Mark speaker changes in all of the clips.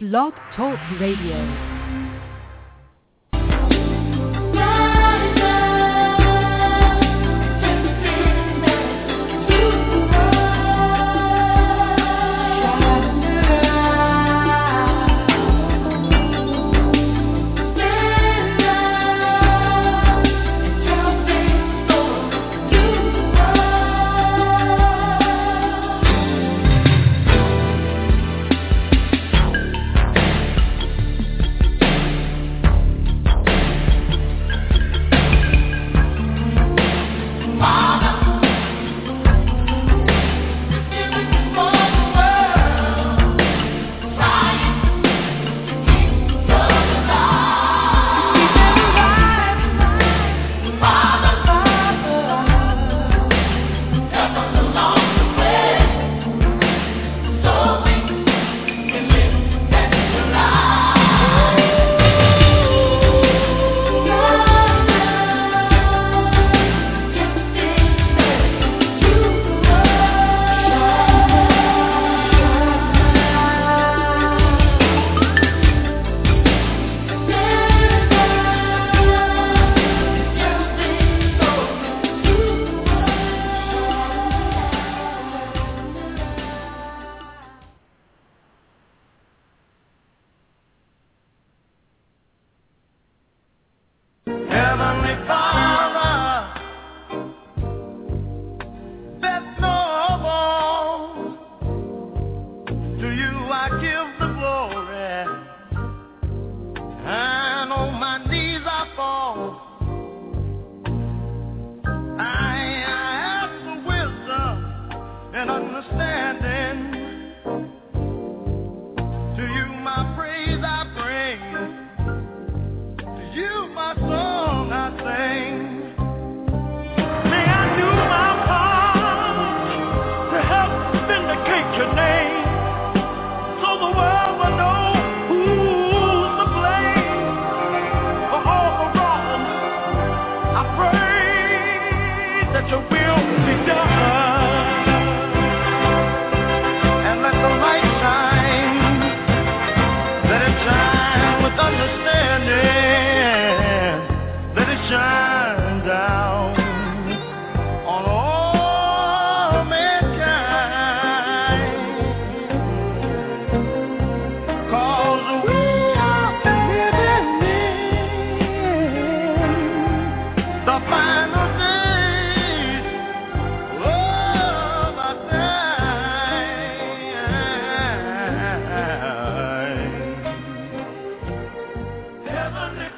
Speaker 1: Blog Talk Radio.
Speaker 2: Heavenly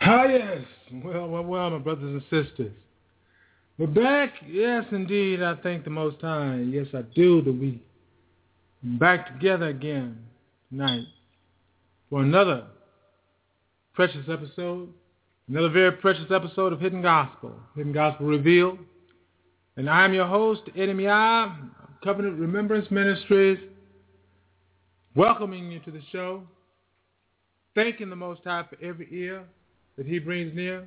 Speaker 2: Ah, yes. Well, my brothers and sisters. We're back. Yes, indeed, I thank the Most High. Yes, I do, that we back together again tonight for another precious episode, another very precious episode of Hidden Gospel Revealed. And I'm your host, Eddie Miah, Covenant Remembrance Ministries, welcoming you to the show, thanking the Most High for every ear that He brings near.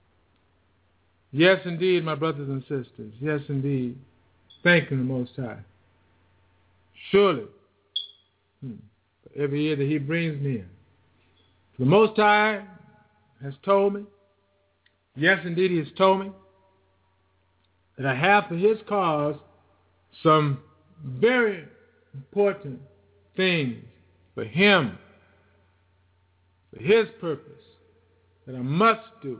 Speaker 2: Yes, indeed, my brothers and sisters. Yes, indeed. Thanking the Most High. Surely, for every ear that He brings near. The Most High has told me, yes, indeed, He has told me, that I have for His cause some very important things for Him, for His purpose, that I must do.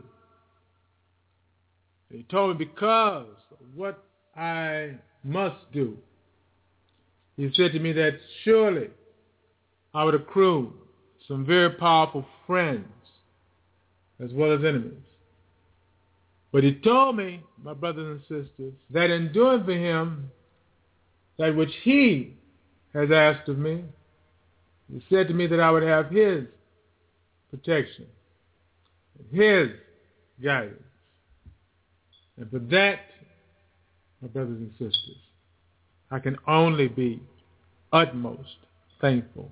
Speaker 2: He told me because of what I must do. He said to me that surely I would accrue some very powerful friends as well as enemies. But He told me, my brothers and sisters, that in doing for Him that which He has asked of me, He said to me that I would have His protection, His guidance. And for that, my brothers and sisters, I can only be utmost thankful.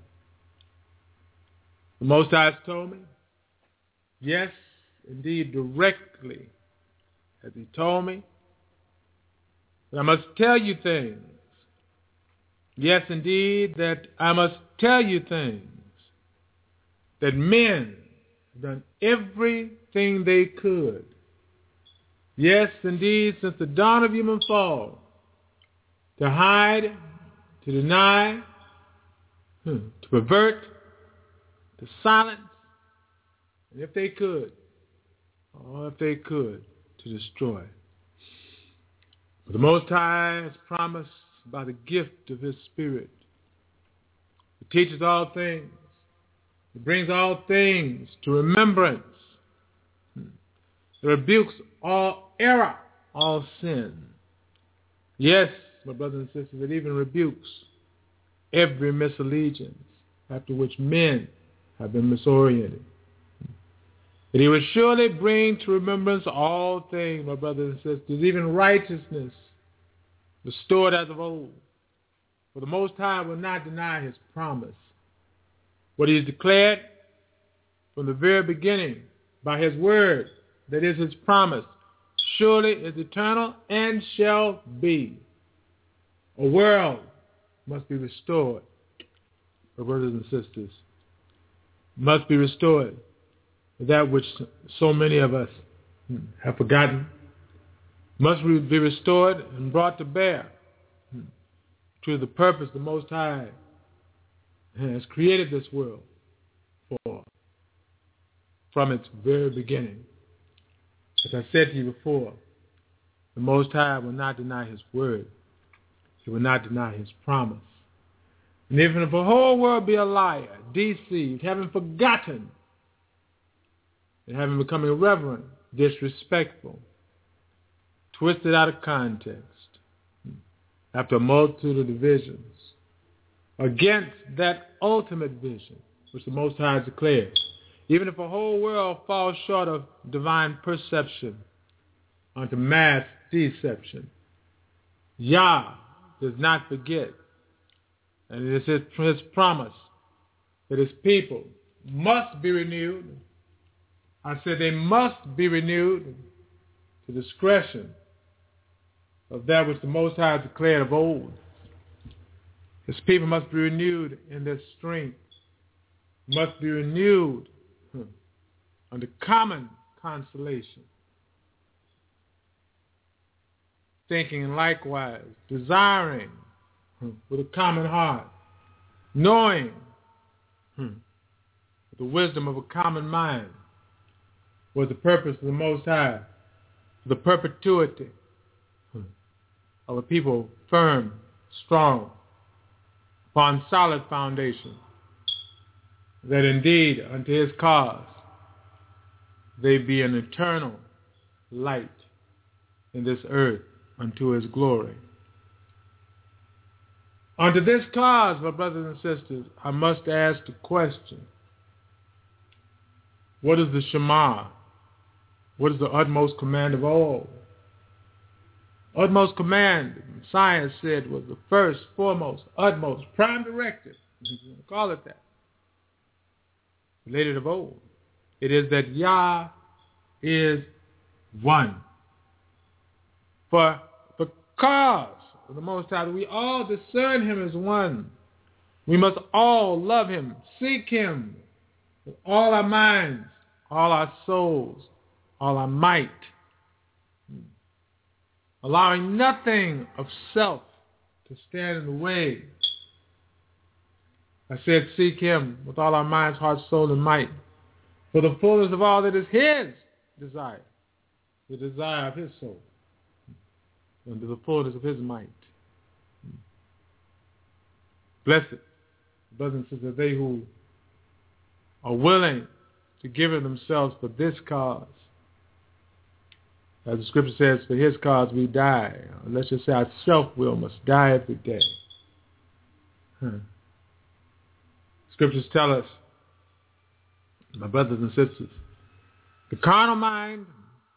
Speaker 2: The Most High has told me, yes, indeed, directly, as He told me, that I must tell you things. Yes, indeed, that I must tell you things. That men have done everything they could. Yes, indeed, since the dawn of human fall, to hide, to deny, to pervert, to silence, and if they could, to destroy. But the Most High has promised by the gift of His Spirit. He teaches all things. He brings all things to remembrance. He rebukes all error, all sin. Yes, my brothers and sisters, it even rebukes every misallegiance after which men have been misoriented. That He will surely bring to remembrance all things, my brothers and sisters, even righteousness restored as of old. For the Most High will not deny His promise. What He has declared from the very beginning by His word, that is His promise, surely is eternal and shall be. A world must be restored, my brothers and sisters, must be restored. That which so many of us have forgotten must be restored and brought to bear to the purpose the Most High has created this world for from its very beginning. As I said to you before, the Most High will not deny His word. He will not deny His promise. And even if the whole world be a liar, deceived, having forgotten, and having become irreverent, disrespectful, twisted out of context, after a multitude of divisions, against that ultimate vision which the Most High declared, even if the whole world falls short of divine perception unto mass deception, Yah does not forget, and it is His promise that His people must be renewed. I said they must be renewed to discretion of that which the Most High declared of old. His people must be renewed in their strength, must be renewed under common consolation, thinking and likewise desiring with a common heart, knowing with the wisdom of a common mind was the purpose of the Most High, the perpetuity of a people firm, strong, upon solid foundation, that indeed unto His cause they be an eternal light in this earth unto his glory. Unto this cause, my brothers and sisters, I must ask the question, what is the Shema? What is the utmost command of all? Utmost command, science said, was the first, foremost, utmost, prime directive. You want to call it that. Related of old. It is that Yah is one. For because of the Most High, we all discern him as one. We must all love him, seek him with all our minds, all our souls, all our might, allowing nothing of self to stand in the way. I said seek him with all our minds, heart, soul, and might, for the fullness of all that is his desire, the desire of his soul, and to the fullness of his might. Blessed, brothers and sisters, they who are willing to give of themselves for this cause. As the scripture says, for his cause we die. Let's just say our self-will must die every day. Scriptures tell us, my brothers and sisters, the carnal mind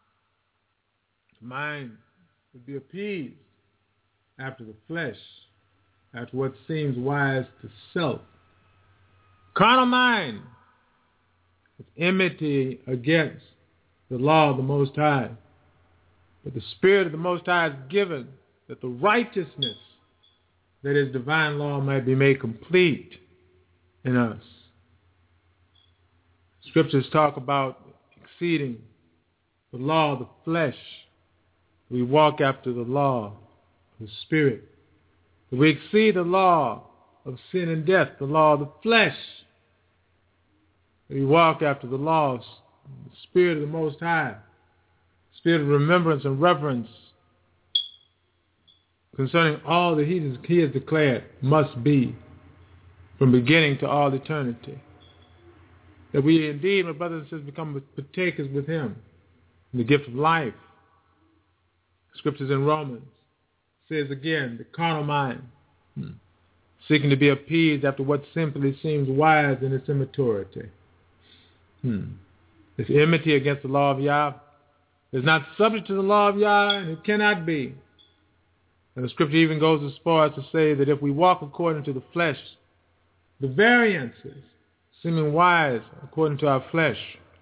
Speaker 2: would be appeased after the flesh, after what seems wise to self. Carnal mind is enmity against the law of the Most High. But the Spirit of the Most High is given that the righteousness that is divine law might be made complete in us. Scriptures talk about exceeding the law of the flesh. We walk after the law of the Spirit. We exceed the law of sin and death, the law of the flesh. We walk after the law of the Spirit of the Most High, Spirit of remembrance and reverence concerning all that he has declared must be from beginning to all eternity. That we indeed, my brothers and sisters, become partakers with him in the gift of life. Scriptures in Romans says again, the carnal mind, seeking to be appeased after what simply seems wise in its immaturity. It's enmity against the law of Yah. It's not subject to the law of Yah, and it cannot be. And the scripture even goes as far as to say that if we walk according to the flesh, the variances seeming wise according to our flesh,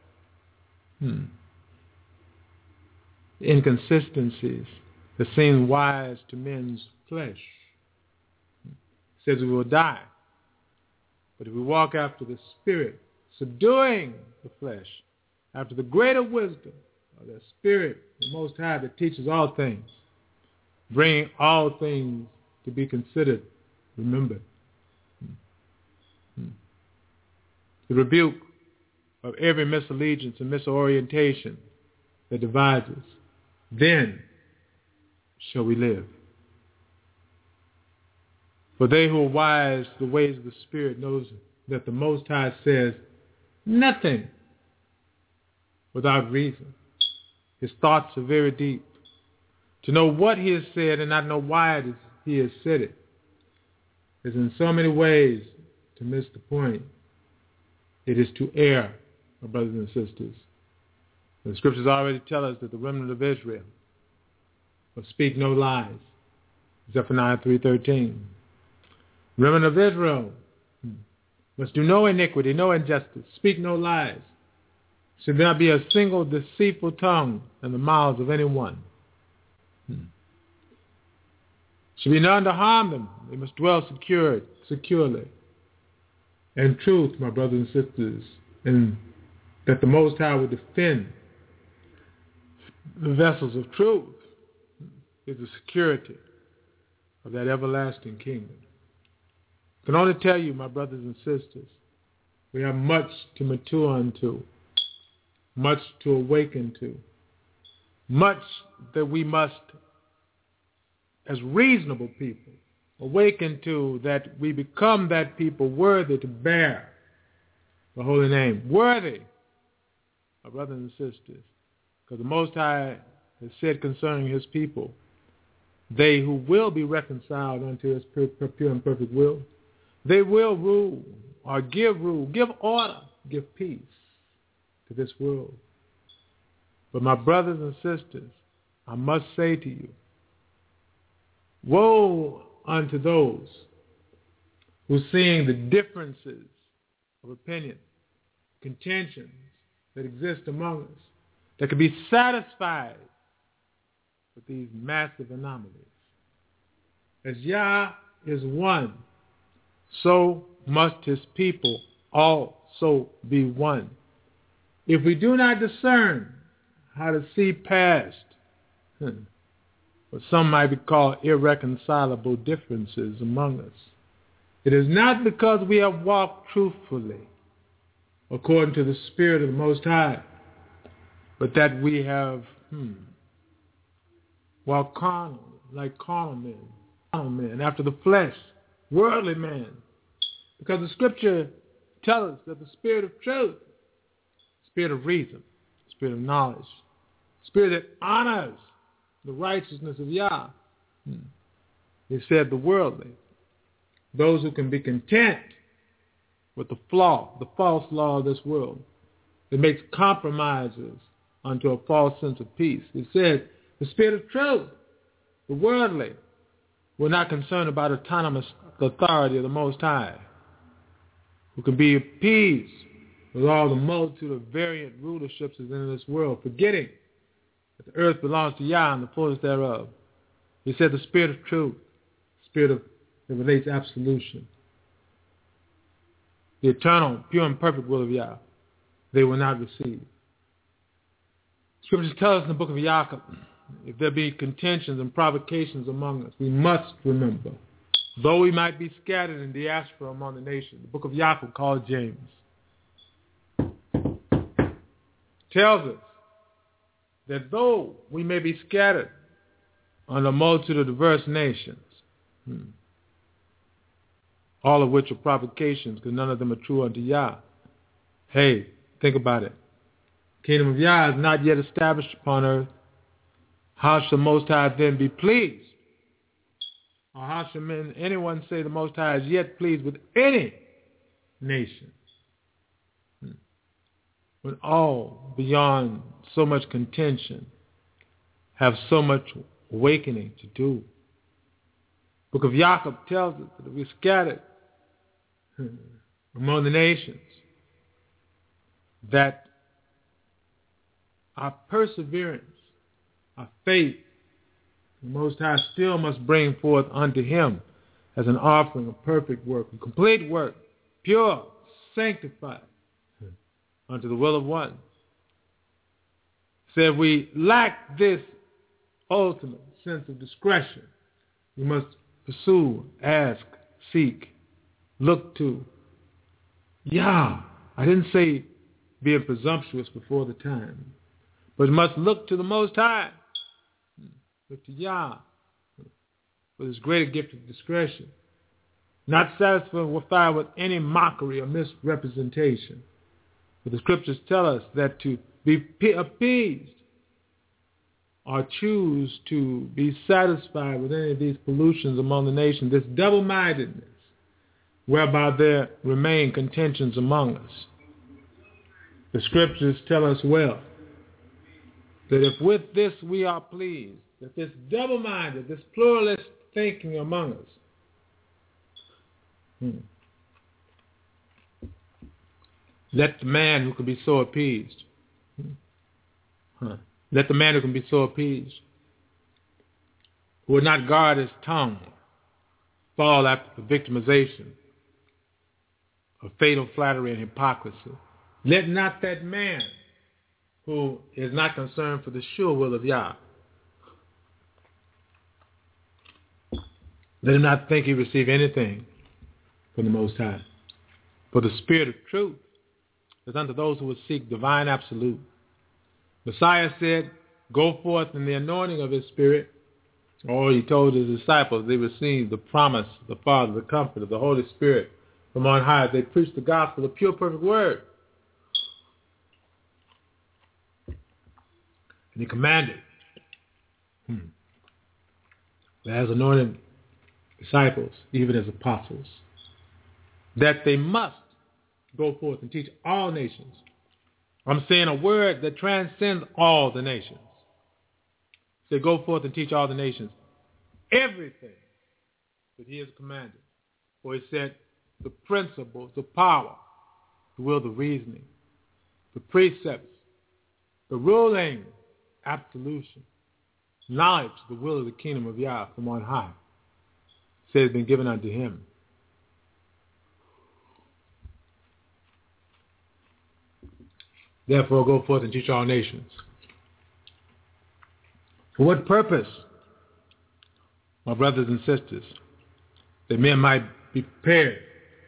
Speaker 2: inconsistencies that seem wise to men's flesh, says we will die. But if we walk after the Spirit, subduing the flesh, after the greater wisdom of the Spirit, the Most High, that teaches all things, bringing all things to be considered, remembered. The rebuke of every misallegiance and misorientation that divides us, then shall we live. For they who are wise to the ways of the Spirit knows that the Most High says nothing without reason. His thoughts are very deep. To know what he has said and not know why he has said it is in so many ways to miss the point. It is to err, my brothers and sisters. The scriptures already tell us that the remnant of Israel will speak no lies. Zephaniah 3:13. Remnant of Israel must do no iniquity, no injustice, speak no lies. Should not be a single deceitful tongue in the mouths of anyone. Should be none to harm them. They must dwell securely. And truth, my brothers and sisters, and that the Most High will defend the vessels of truth is the security of that everlasting kingdom. I can only tell you, my brothers and sisters, we have much to mature unto, much to awaken to, much that we must, as reasonable people, awaken to, that we become that people worthy to bear the holy name, worthy my brothers and sisters, because the Most High has said concerning his people, they who will be reconciled unto his pure and perfect will, they will rule, or give order, give peace to this world. But my brothers and sisters, I must say to you, woe unto those who, seeing the differences of opinion, contentions that exist among us, that can be satisfied with these massive anomalies. As Yah is one, so must his people also be one. If we do not discern how to see past what some might be called irreconcilable differences among us, it is not because we have walked truthfully according to the Spirit of the Most High, but that we have walked carnal, like carnal men, after the flesh, worldly men. Because the Scripture tells us that the Spirit of truth, Spirit of reason, Spirit of knowledge, Spirit that honors the righteousness of Yah, he said the worldly, those who can be content with the false law of this world, it makes compromises unto a false sense of peace. He said the Spirit of truth, the worldly, we're not concerned about autonomous authority of the Most High, who can be appeased with all the multitude of variant rulerships is in this world, forgetting that the earth belongs to Yah and the fullness thereof. He said the Spirit of truth, Spirit of that relates absolution, the eternal, pure, and perfect will of Yah, they will not receive. Scriptures tell us in the book of Yaakov, if there be contentions and provocations among us, we must remember, though we might be scattered in diaspora among the nations, the book of Yaakov called James, tells us that though we may be scattered on a multitude of diverse nations, all of which are provocations, because none of them are true unto Yah. Hey, think about it. The kingdom of Yah is not yet established upon earth. How shall Most High then be pleased? Or how shall anyone say the Most High is yet pleased with any nation? When all beyond so much contention have so much awakening to do. Book of Yaakov tells us that we're scattered among the nations, that our perseverance, our faith, the Most High still must bring forth unto him as an offering of perfect work, a complete work, pure, sanctified, unto the will of one. So if we lack this ultimate sense of discretion, we must pursue, ask, seek, look to Yah. I didn't say being presumptuous before the time, but must look to the Most High, look to Yah for his greater gift of discretion, not satisfied with any mockery or misrepresentation. But the Scriptures tell us that to be appeased or choose to be satisfied with any of these pollutions among the nations, this double-mindedness, whereby there remain contentions among us. The Scriptures tell us well that if with this we are pleased, that this double-minded, this pluralist thinking among us, let the man who can be so appeased, let the man who can be so appeased, who will not guard his tongue, fall after the victimization of fatal flattery and hypocrisy. Let not that man who is not concerned for the sure will of Yah, let him not think he received anything from the Most High. For the Spirit of truth is unto those who would seek divine absolute. Messiah said, go forth in the anointing of his Spirit. Or he told his disciples they received the promise, the Father, the comfort of the Holy Spirit from on high. They preached the gospel, the pure, perfect word. And he commanded, as anointed disciples, even as apostles, that they must go forth and teach all nations. I'm saying a word that transcends all the nations. Say, go forth and teach all the nations everything that he has commanded. For he said, the principles, the power, the will, the reasoning, the precepts, the ruling, absolution, knowledge, the will of the kingdom of Yah from on high. Said it's been given unto him. Therefore go forth and teach all nations. For what purpose, my brothers and sisters? That men might be prepared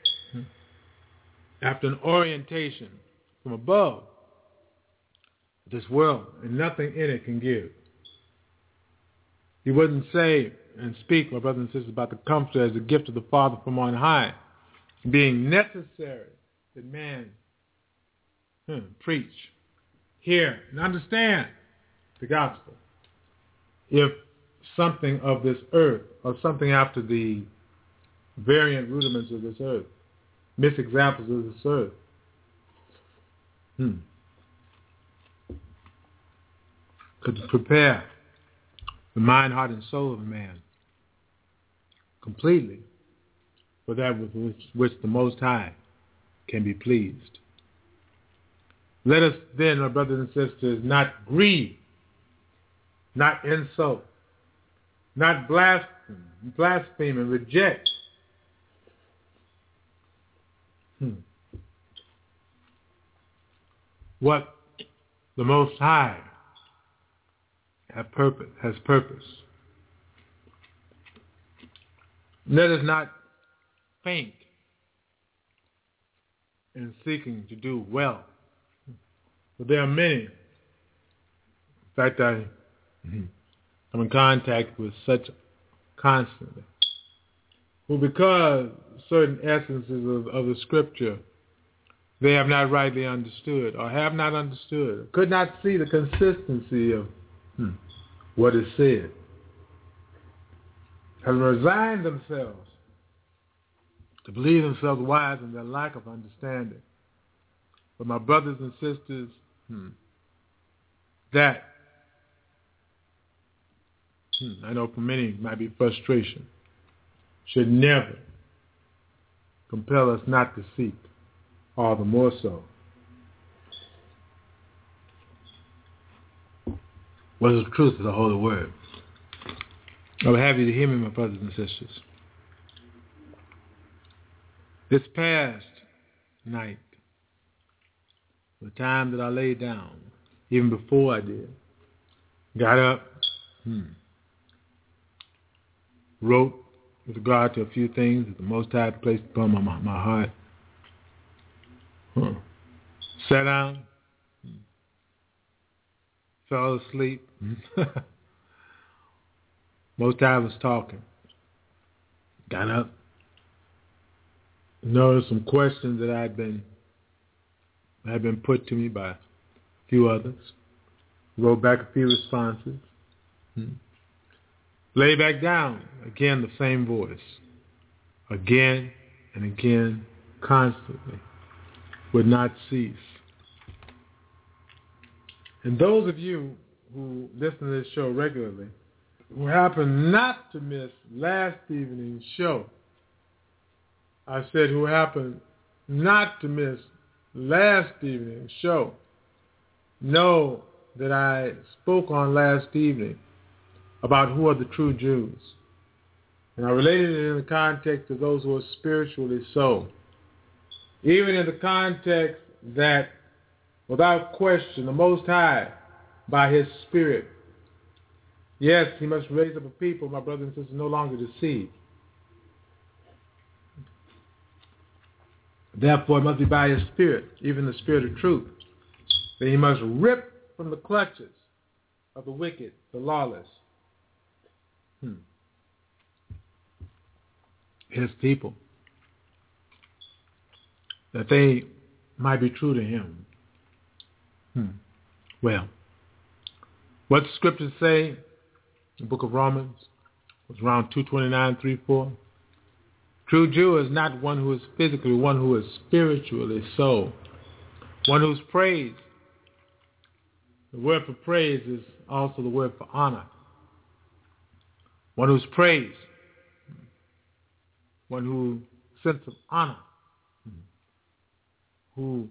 Speaker 2: after an orientation from above this world, and nothing in it can give. He wouldn't say and speak, my brothers and sisters, about the Comforter as a gift of the Father from on high, being necessary that man preach, hear, and understand the gospel. If something of this earth, or something after the variant rudiments of this earth, misexamples of this earth, could prepare the mind, heart, and soul of a man completely for that with which the Most High can be pleased. Let us then, my brothers and sisters, not grieve, not insult, not blaspheme and reject what the Most High has purpose. Let us not faint in seeking to do well. But there are many. In fact, I'm in contact with such constantly, who because certain essences of the scripture they have not rightly understood, or have not understood, could not see the consistency of what is said, have resigned themselves to believe themselves wise in their lack of understanding. But my brothers and sisters, that I know for many might be frustration, should never compel us not to seek, all the more so what is the truth of the Holy Word. I would have you to hear me, my brothers and sisters. This past night, the time that I laid down, even before I did, got up, wrote with regard to a few things that the Most High placed upon my heart. Sat down, fell asleep. Most High was talking. Got up. Noticed some questions that had been put to me by a few others. Wrote back a few responses. Lay back down. Again, the same voice. Again and again, constantly. Would not cease. And those of you who listen to this show regularly, who happen not to miss last evening's show, I said who happened not to miss last evening's show, know that I spoke on last evening about who are the true Jews. And I related it in the context of those who are spiritually so. Even in the context that, without question, the Most High, by His Spirit, yes, He must raise up a people, my brothers and sisters, no longer deceived. Therefore, it must be by His Spirit, even the Spirit of truth, that He must rip from the clutches of the wicked, the lawless, His people, that they might be true to Him. Well, What the scriptures say in the book of Romans, it's around 229, 3-4. True Jew is not one who is physically, one who is spiritually so. One who's praised. The word for praise is also the word for honor. One who's praised. One who sense of honor. Who,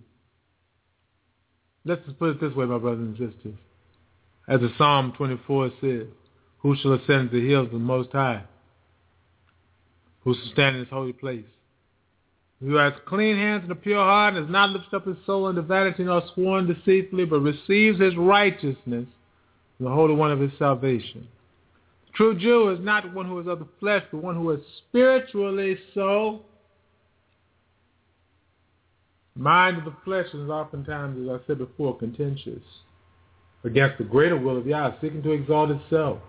Speaker 2: let's just put it this way, my brothers and sisters. As the Psalm 24 says, who shall ascend the hills of the Most High? Who shall stand in his holy place? Who has clean hands and a pure heart, and has not lifted up his soul unto vanity, nor sworn deceitfully, but receives his righteousness, the Holy One of his salvation. The true Jew is not one who is of the flesh, but one who is spiritually so. The mind of the flesh is oftentimes, as I said before, contentious against the greater will of Yah, seeking to exalt itself.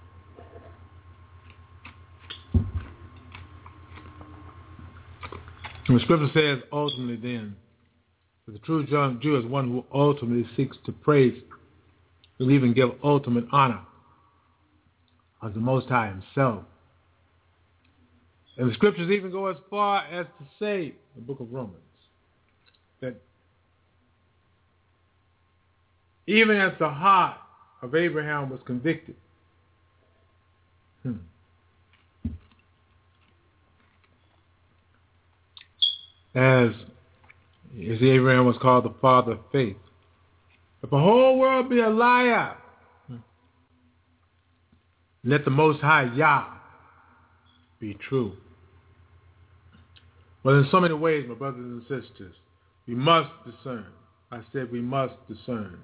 Speaker 2: And the scripture says, ultimately then, that the true Jew is one who ultimately seeks to praise, will even give ultimate honor of the Most High himself. And the scriptures even go as far as to say, in the book of Romans, that even as the heart of Abraham was convicted, as Abraham was called the father of faith, if the whole world be a liar, let the Most High Yah be true. Well, in so many ways, my brothers and sisters, we must discern. I said we must discern.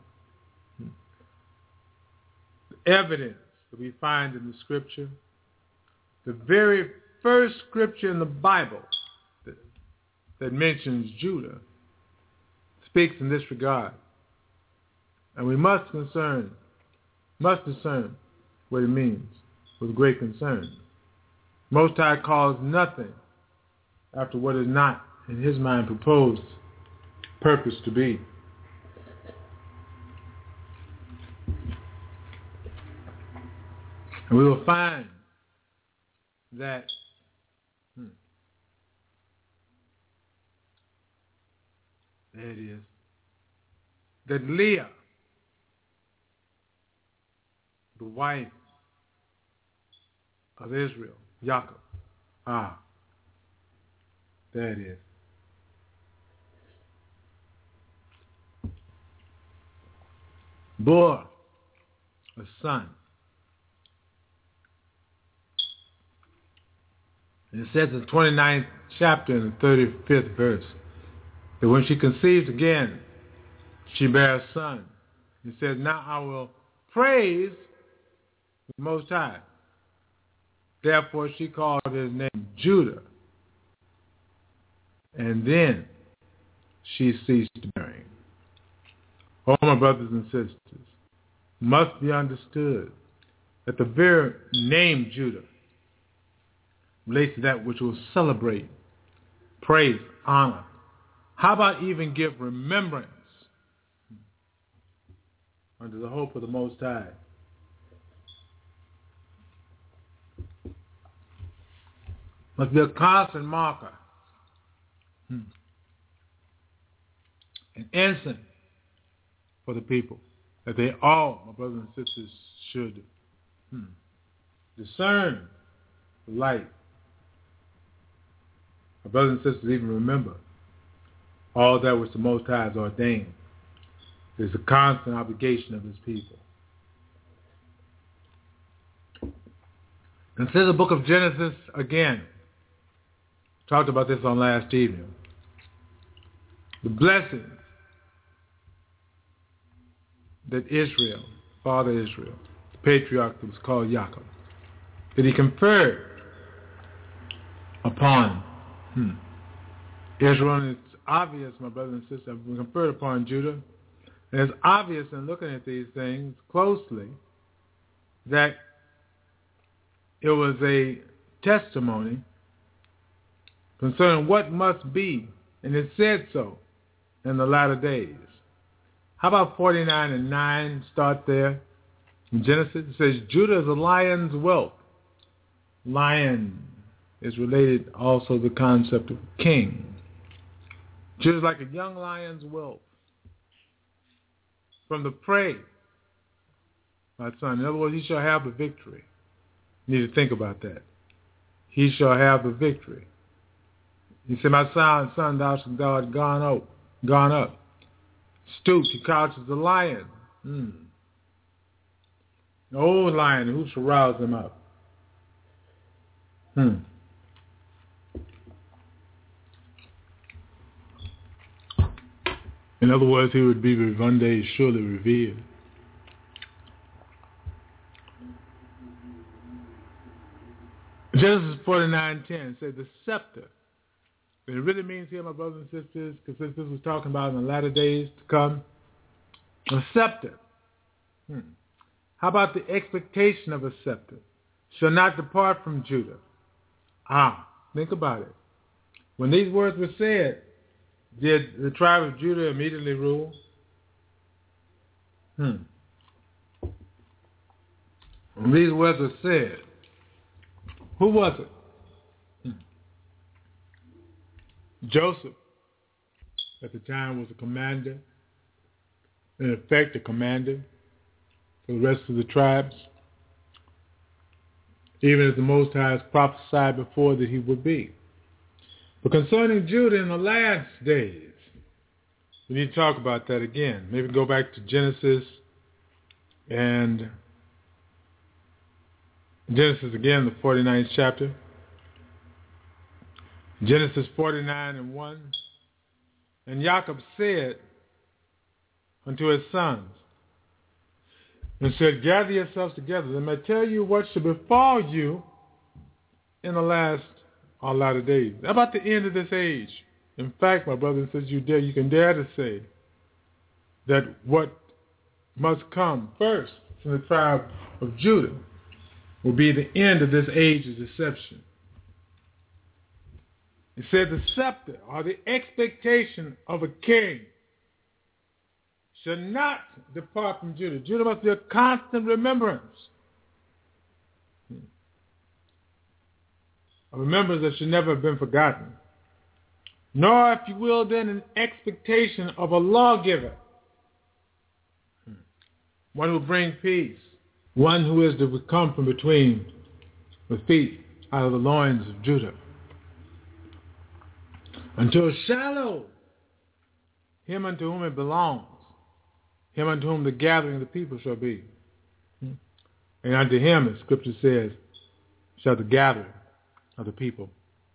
Speaker 2: The evidence that we find in the scripture, the very first scripture in the Bible that mentions Judah, speaks in this regard. And we must discern what it means with great concern. Most High calls nothing after what is not in his mind proposed purpose to be. And we will find that there it is, that Leah, the wife of Israel, Jacob, there it is. Bore a son. And it says in the 29th chapter in the 35th verse, that when she conceived again, she bare a son. He said, now I will praise the Most High. Therefore she called his name Judah. And then she ceased bearing. Oh, my brothers and sisters, must be understood that the very name Judah relates to that which will celebrate, praise, honor. How about even give remembrance unto the hope of the Most High? Must be a constant marker, an ensign for the people, that they all, my brothers and sisters, should discern the light. My brothers and sisters, even remember all that which the Most High has ordained is a constant obligation of his people. And since the book of Genesis, again, talked about this on last evening, the blessings that Israel, Father Israel, the patriarch that was called Jacob, that he conferred upon Israel. And it's obvious, my brothers and sisters, we conferred upon Judah. And it's obvious in looking at these things closely that it was a testimony concerning what must be, and it said so in the latter days. How about 49:9? Start there. In Genesis, it says, Judah is a lion's whelp. Lion is related also to the concept of king. Judah is like a young lion's whelp. From the prey, my son. In other words, he shall have the victory. You need to think about that. He shall have the victory. He said, my son, thou art gone up. Stooped, he couches the lion. The old lion, who shall rouse him up? In other words, he would be one day surely revealed. Genesis 49:10 says the scepter. And it really means here, my brothers and sisters, because this was talking about in the latter days to come, a scepter. How about the expectation of a scepter? Shall not depart from Judah. Think about it. When these words were said, did the tribe of Judah immediately rule? When these words were said, who was it? Joseph, at the time, was a commander, in effect a commander for the rest of the tribes, even as the Most High has prophesied before that he would be. But concerning Judah in the last days, we need to talk about that again. Maybe go back to Genesis again, the 49th chapter. Genesis 49:1. And Jacob said unto his sons, and said, gather yourselves together, and I tell you what shall befall you in the last or latter days. About the end of this age. In fact, my brothers and sisters, you can dare to say that what must come first from the tribe of Judah will be the end of this age of deception. It said the scepter, or the expectation of a king, shall not depart from Judah. Judah must be a constant remembrance. A remembrance that should never have been forgotten. Nor, if you will, then an expectation of a lawgiver. One who will bring peace. One who is to come from between the feet out of the loins of Judah. Until Shiloh, him unto whom it belongs, him unto whom the gathering of the people shall be. And unto him, as Scripture says, shall the gathering of the people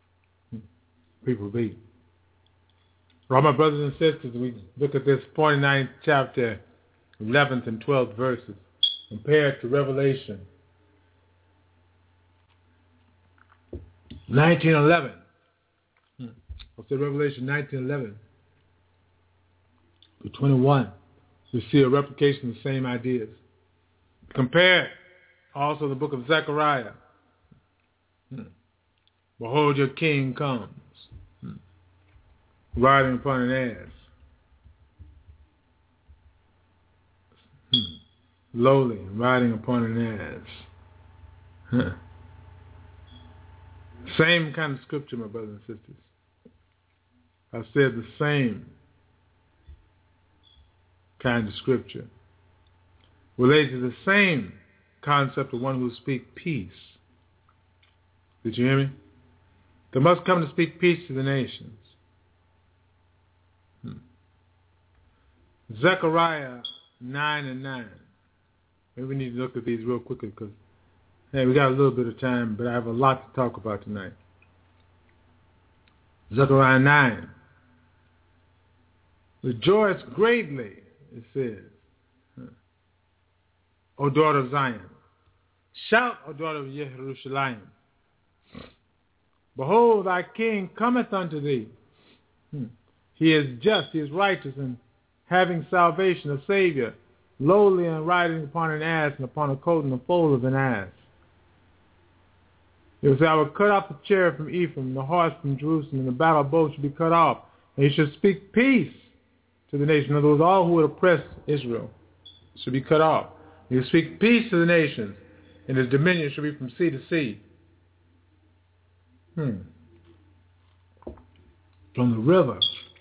Speaker 2: be. All my brothers and sisters, we look at this 49th chapter, 11th and 12th verses, compared to Revelation 19:11. I'll say Revelation 19:11 to 21. We see a replication of the same ideas. Compare also the book of Zechariah. Behold, your king comes, riding upon an ass, lowly, riding upon an ass. Same kind of scripture, my brothers and sisters. I said the same kind of scripture related to the same concept of one who will speak peace. Did you hear me? They must come to speak peace to the nations. Zechariah 9:9. Maybe we need to look at these real quickly because, hey, we got a little bit of time, but I have a lot to talk about tonight. Zechariah 9. Rejoice greatly, it says, O daughter of Zion. Shout, O daughter of Jerusalem. Behold, thy king cometh unto thee. He is just, he is righteous, and having salvation, a Savior, lowly and riding upon an ass, and upon a coat and the foal of an ass. He will say, I will cut off the chariot from Ephraim, the horse from Jerusalem, and the battle bow shall be cut off. And he shall speak peace to the nation. In other words, all who would oppress Israel should be cut off. He will speak peace to the nations, and his dominion shall be from sea to sea. From the river,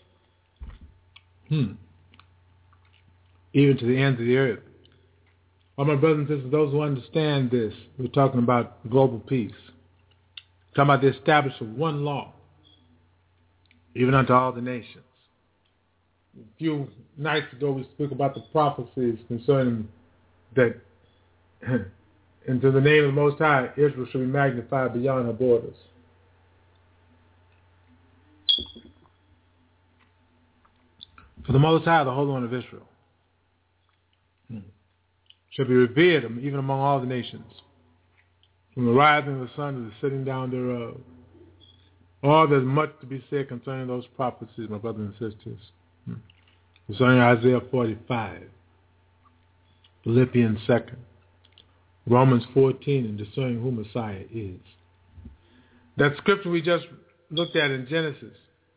Speaker 2: even to the ends of the earth. All my brothers and sisters, those who understand this, we're talking about global peace. We're talking about the establishment of one law, even unto all the nations. A few nights ago, we spoke about the prophecies concerning that into the name of the Most High, Israel shall be magnified beyond her borders. For the Most High, the Holy One of Israel, shall be revered even among all the nations, from the rising of the sun to the sitting down thereof. Oh, there's much to be said concerning those prophecies, my brothers and sisters. Concerning Isaiah 45, Philippians 2, Romans 14, and discerning who Messiah is. That scripture we just looked at in Genesis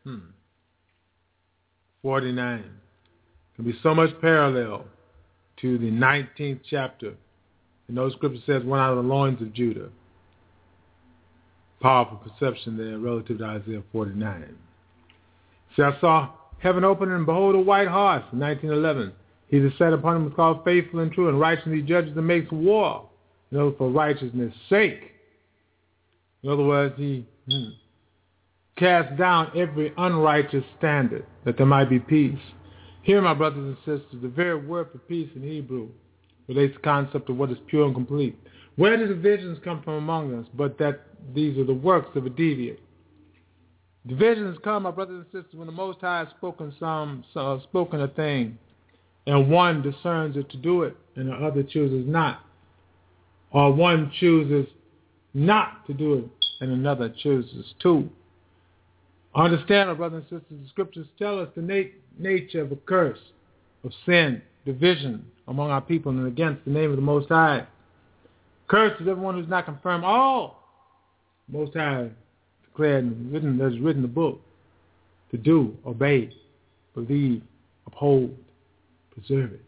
Speaker 2: 49 can be so much parallel to the 19th chapter. And those scriptures says one out of the loins of Judah. Powerful perception there relative to Isaiah 49. See, I saw heaven open, and behold a white horse, 1911. He that sat upon him was called faithful and true, and righteous he judges and makes war. In other words, for righteousness' sake. In other words, he cast down every unrighteous standard, that there might be peace. Here, my brothers and sisters, the very word for peace in Hebrew relates to the concept of what is pure and complete. Where do divisions come from among us, but that these are the works of a deviant? Divisions come, my brothers and sisters, when the Most High has spoken a thing, and one discerns it to do it, and the other chooses not. Or one chooses not to do it, and another chooses to. Understand, my brothers and sisters, the scriptures tell us the nature of a curse, of sin, division among our people and against the name of the Most High. Cursed is everyone who's not confirmed all Most High declared and written the book to do, obey, believe, uphold, preserve it.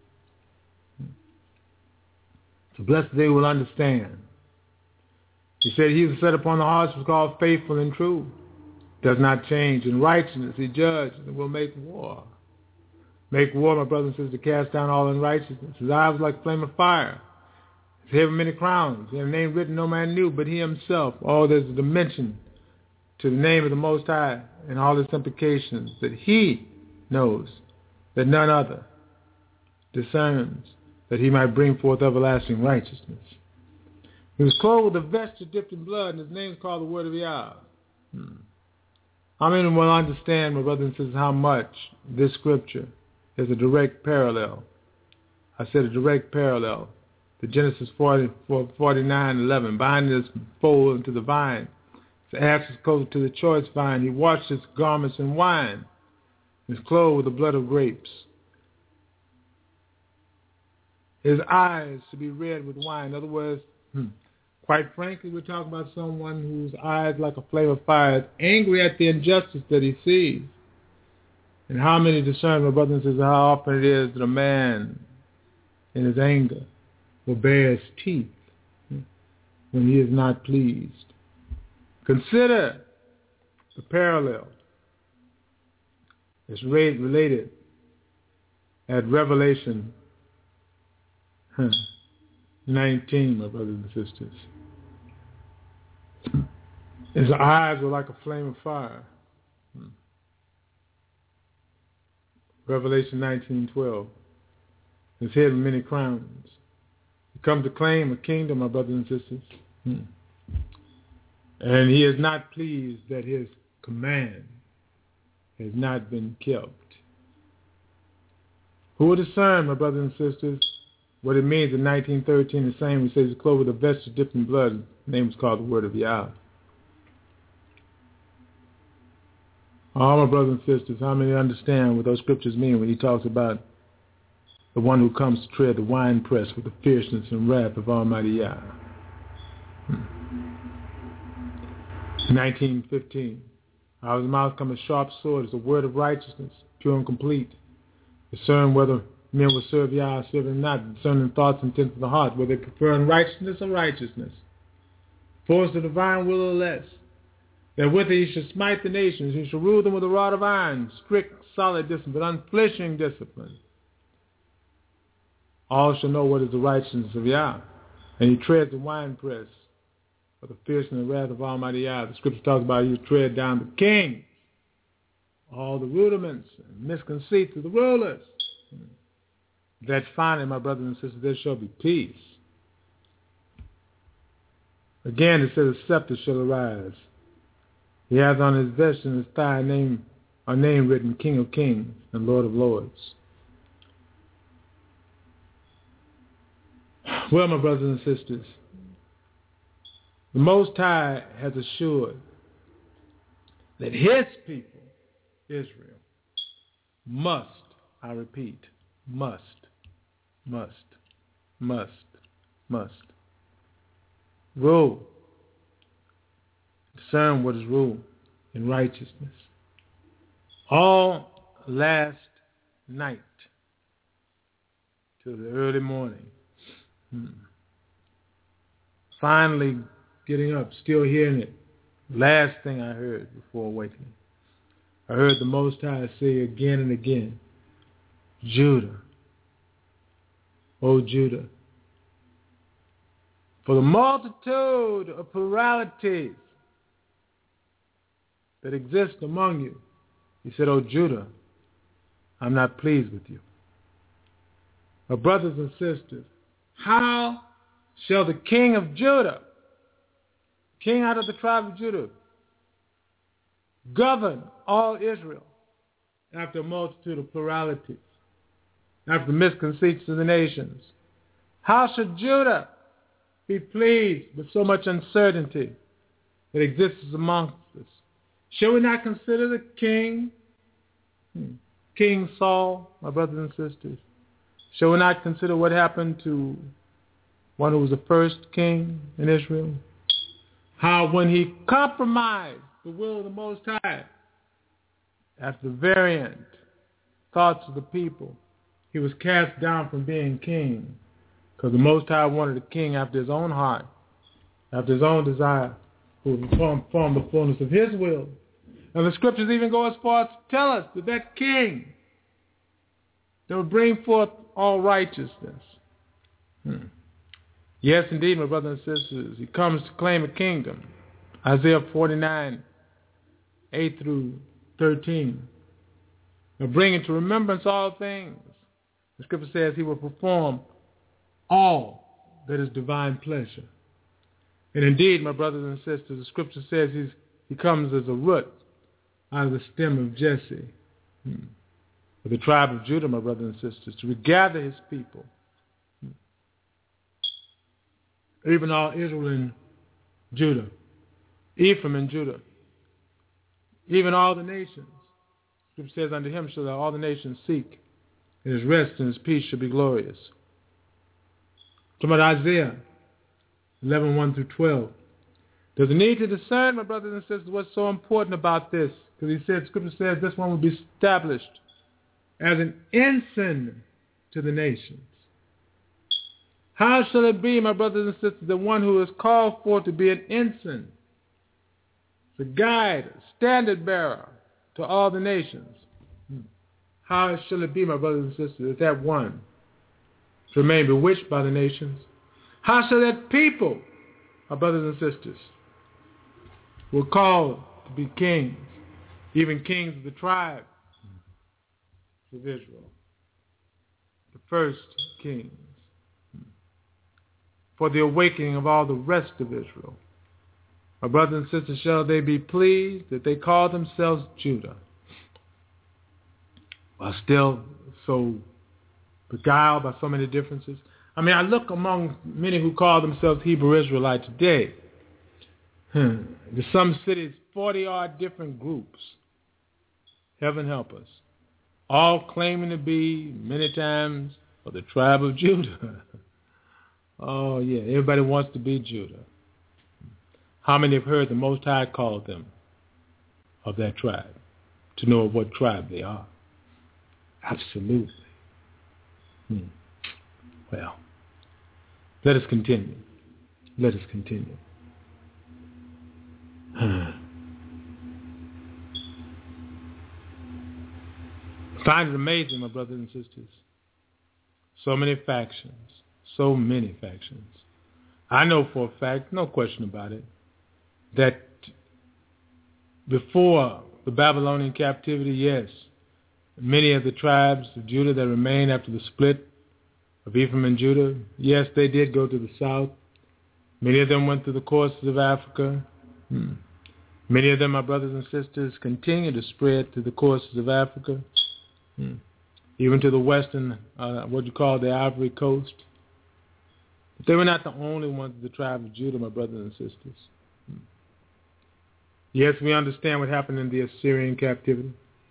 Speaker 2: So blessed they will understand. He said, he who sat upon the horse was called faithful and true. Does not change. In righteousness he judges and will make war. Make war, my brothers and sisters, to cast down all unrighteousness. His eyes like flame of fire. His head with many crowns. He had a name written no man knew but he himself. Oh, there's a dimension to the name of the Most High and all its implications that he knows, that none other discerns, that he might bring forth everlasting righteousness. He was clothed with a vesture dipped in blood, and his name is called the Word of Yah. How many will understand, my brothers and sisters, how much this scripture is a direct parallel? I said a direct parallel to Genesis 49:11. Binding his foal into the vine, his ass is closer to the choice vine. He washed his garments in wine, his clothed with the blood of grapes. His eyes to be red with wine. In other words, quite frankly, we're talking about someone whose eyes like a flame of fire is angry at the injustice that he sees. And how many discern, my brothers and sisters, how often it is that a man in his anger will bare his teeth when he is not pleased. Consider the parallel. It's related at Revelation 19, my brothers and sisters. His eyes were like a flame of fire. Revelation 19:12. His head with many crowns. He comes to claim a kingdom, my brothers and sisters. And he is not pleased that his command has not been kept. Who will discern, my brothers and sisters, what it means in 1913, the same, he says, he's clothed with a vesture dipped in blood. His name is called the Word of Yah. All my brothers and sisters, how many understand what those scriptures mean when he talks about the one who comes to tread the winepress with the fierceness and wrath of Almighty Yah? 1915. Out of his mouth comes a sharp sword, it's a word of righteousness, pure and complete. Discern whether Men will serve Yah, serve him not, discerning thoughts and intents of the heart, whether they prefer unrighteousness or righteousness. For the divine will or less, that with it he shall smite the nations, he shall rule them with a rod of iron, strict, solid discipline, unflinching discipline. All shall know what is the righteousness of Yah, and he treads the winepress for the fierceness and the wrath of Almighty Yah. The scripture talks about you tread down the king, all the rudiments and misconceits of the rulers. That finally, my brothers and sisters, there shall be peace. Again, it says, a scepter shall arise. He has on his vest and his thigh a name written, King of Kings and Lord of Lords. Well, my brothers and sisters, the Most High has assured that his people, Israel, must, I repeat, must rule, discern what is rule in righteousness. All last night till the early morning. Finally getting up, still hearing it. Last thing I heard before awakening. I heard the Most High say again and again, Judah, O Judah, for the multitude of pluralities that exist among you, he said, O Judah, I'm not pleased with you. My brothers and sisters, how shall the king of Judah, king out of the tribe of Judah, govern all Israel after a multitude of pluralities, after the misconceits of the nations? How should Judah be pleased with so much uncertainty that exists amongst us? Shall we not consider the king, King Saul, my brothers and sisters? Shall we not consider what happened to one who was the first king in Israel? How when he compromised the will of the Most High, after the variant thoughts of the people, he was cast down from being king, because the Most High wanted a king after his own heart, after his own desire, who would perform the fullness of his will. And the scriptures even go as far as to tell us that that king that would bring forth all righteousness. Yes, indeed, my brothers and sisters, he comes to claim a kingdom. Isaiah 49, 8 through 13. Now bringing to remembrance all things. The scripture says he will perform all that is divine pleasure. And indeed, my brothers and sisters, the scripture says he comes as a root out of the stem of Jesse. For the tribe of Judah, my brothers and sisters, to regather his people. Even all Israel and Judah, Ephraim and Judah, even all the nations. Scripture says, unto him shall all the nations seek, and his rest and his peace shall be glorious. Talking about Isaiah 11, 1 through 12. There's a need to discern, my brothers and sisters, what's so important about this. Because he said, Scripture says this one will be established as an ensign to the nations. How shall it be, my brothers and sisters, the one who is called for to be an ensign, the guide, standard bearer to all the nations? How shall it be, my brothers and sisters, that one to remain bewitched by the nations? How shall that people, my brothers and sisters, who are called to be kings, even kings of the tribe of Israel, the first kings, for the awakening of all the rest of Israel. My brothers and sisters, shall they be pleased that they call themselves Judah, while still so beguiled by so many differences? I mean, I look among many who call themselves Hebrew Israelite today. There's some cities, 40-odd different groups. Heaven help us. All claiming to be, many times, of the tribe of Judah. Oh, yeah, everybody wants to be Judah. How many have heard the Most High call them of that tribe, to know of what tribe they are? Absolutely. Well, let us continue. Let us continue. I find it amazing, my brothers and sisters. So many factions. So many factions. I know for a fact, no question about it, that before the Babylonian captivity, yes, many of the tribes of Judah that remained after the split of Ephraim and Judah, yes, they did go to the south. Many of them went through the courses of Africa. Many of them, my brothers and sisters, continue to spread through the courses of Africa, even to the western, what you call the Ivory Coast. But they were not the only ones of the tribe of Judah, my brothers and sisters. Yes, we understand what happened in the Assyrian captivity.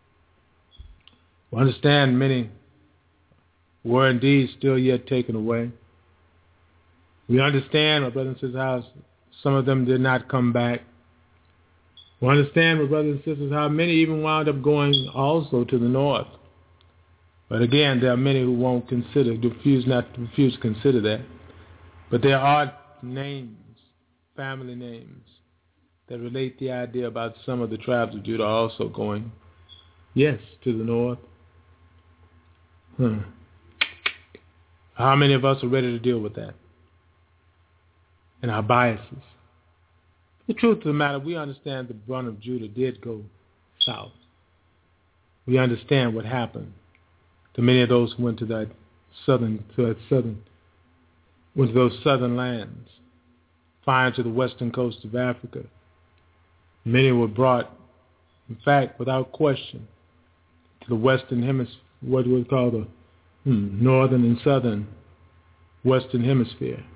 Speaker 2: We understand many were indeed still yet taken away. We understand, my brothers and sisters, how some of them did not come back. We understand, my brothers and sisters, how many even wound up going also to the north. But again, there are many who won't refuse to consider that. But there are names, family names, that relate the idea about some of the tribes of Judah also going, yes, to the north. How many of us are ready to deal with that? And our biases. The truth of the matter, we understand the brunt of Judah did go south. We understand what happened to many of those who went to those southern lands, far to the western coast of Africa. Many were brought, in fact, without question, to the western hemisphere, what we call the northern and southern western hemisphere.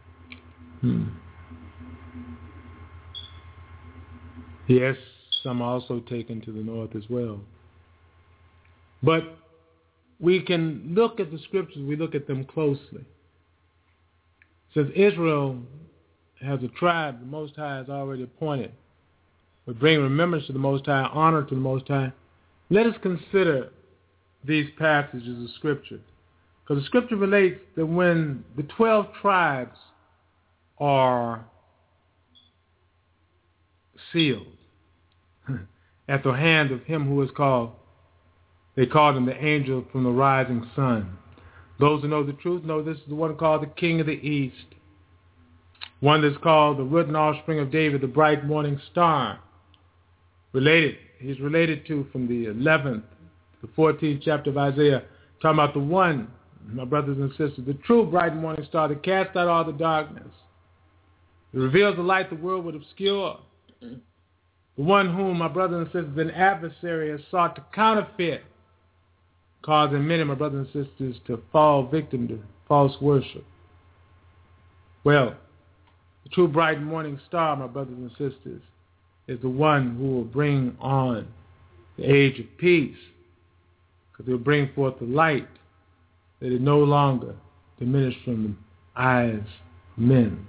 Speaker 2: Yes, some are also taken to the north as well. But we can look at the scriptures, we look at them closely. Since Israel has a tribe the Most High has already appointed, we bring remembrance to the Most High, honor to the Most High. Let us consider these passages of Scripture. Because the Scripture relates that when the 12 tribes are sealed at the hand of him who is called, they called him the angel from the rising sun. Those who know the truth know this is the one called the King of the East. One that's called the root and offspring of David, the bright morning star. He's related to from the 11th to the 14th chapter of Isaiah, talking about the one, my brothers and sisters, the true bright morning star that casts out all the darkness. It reveals the light the world would obscure. The one whom, my brothers and sisters, an adversary has sought to counterfeit, causing many, my brothers and sisters, to fall victim to false worship. Well, the true bright morning star, my brothers and sisters, is the one who will bring on the age of peace, because he will bring forth the light that is no longer diminished from the eyes of men.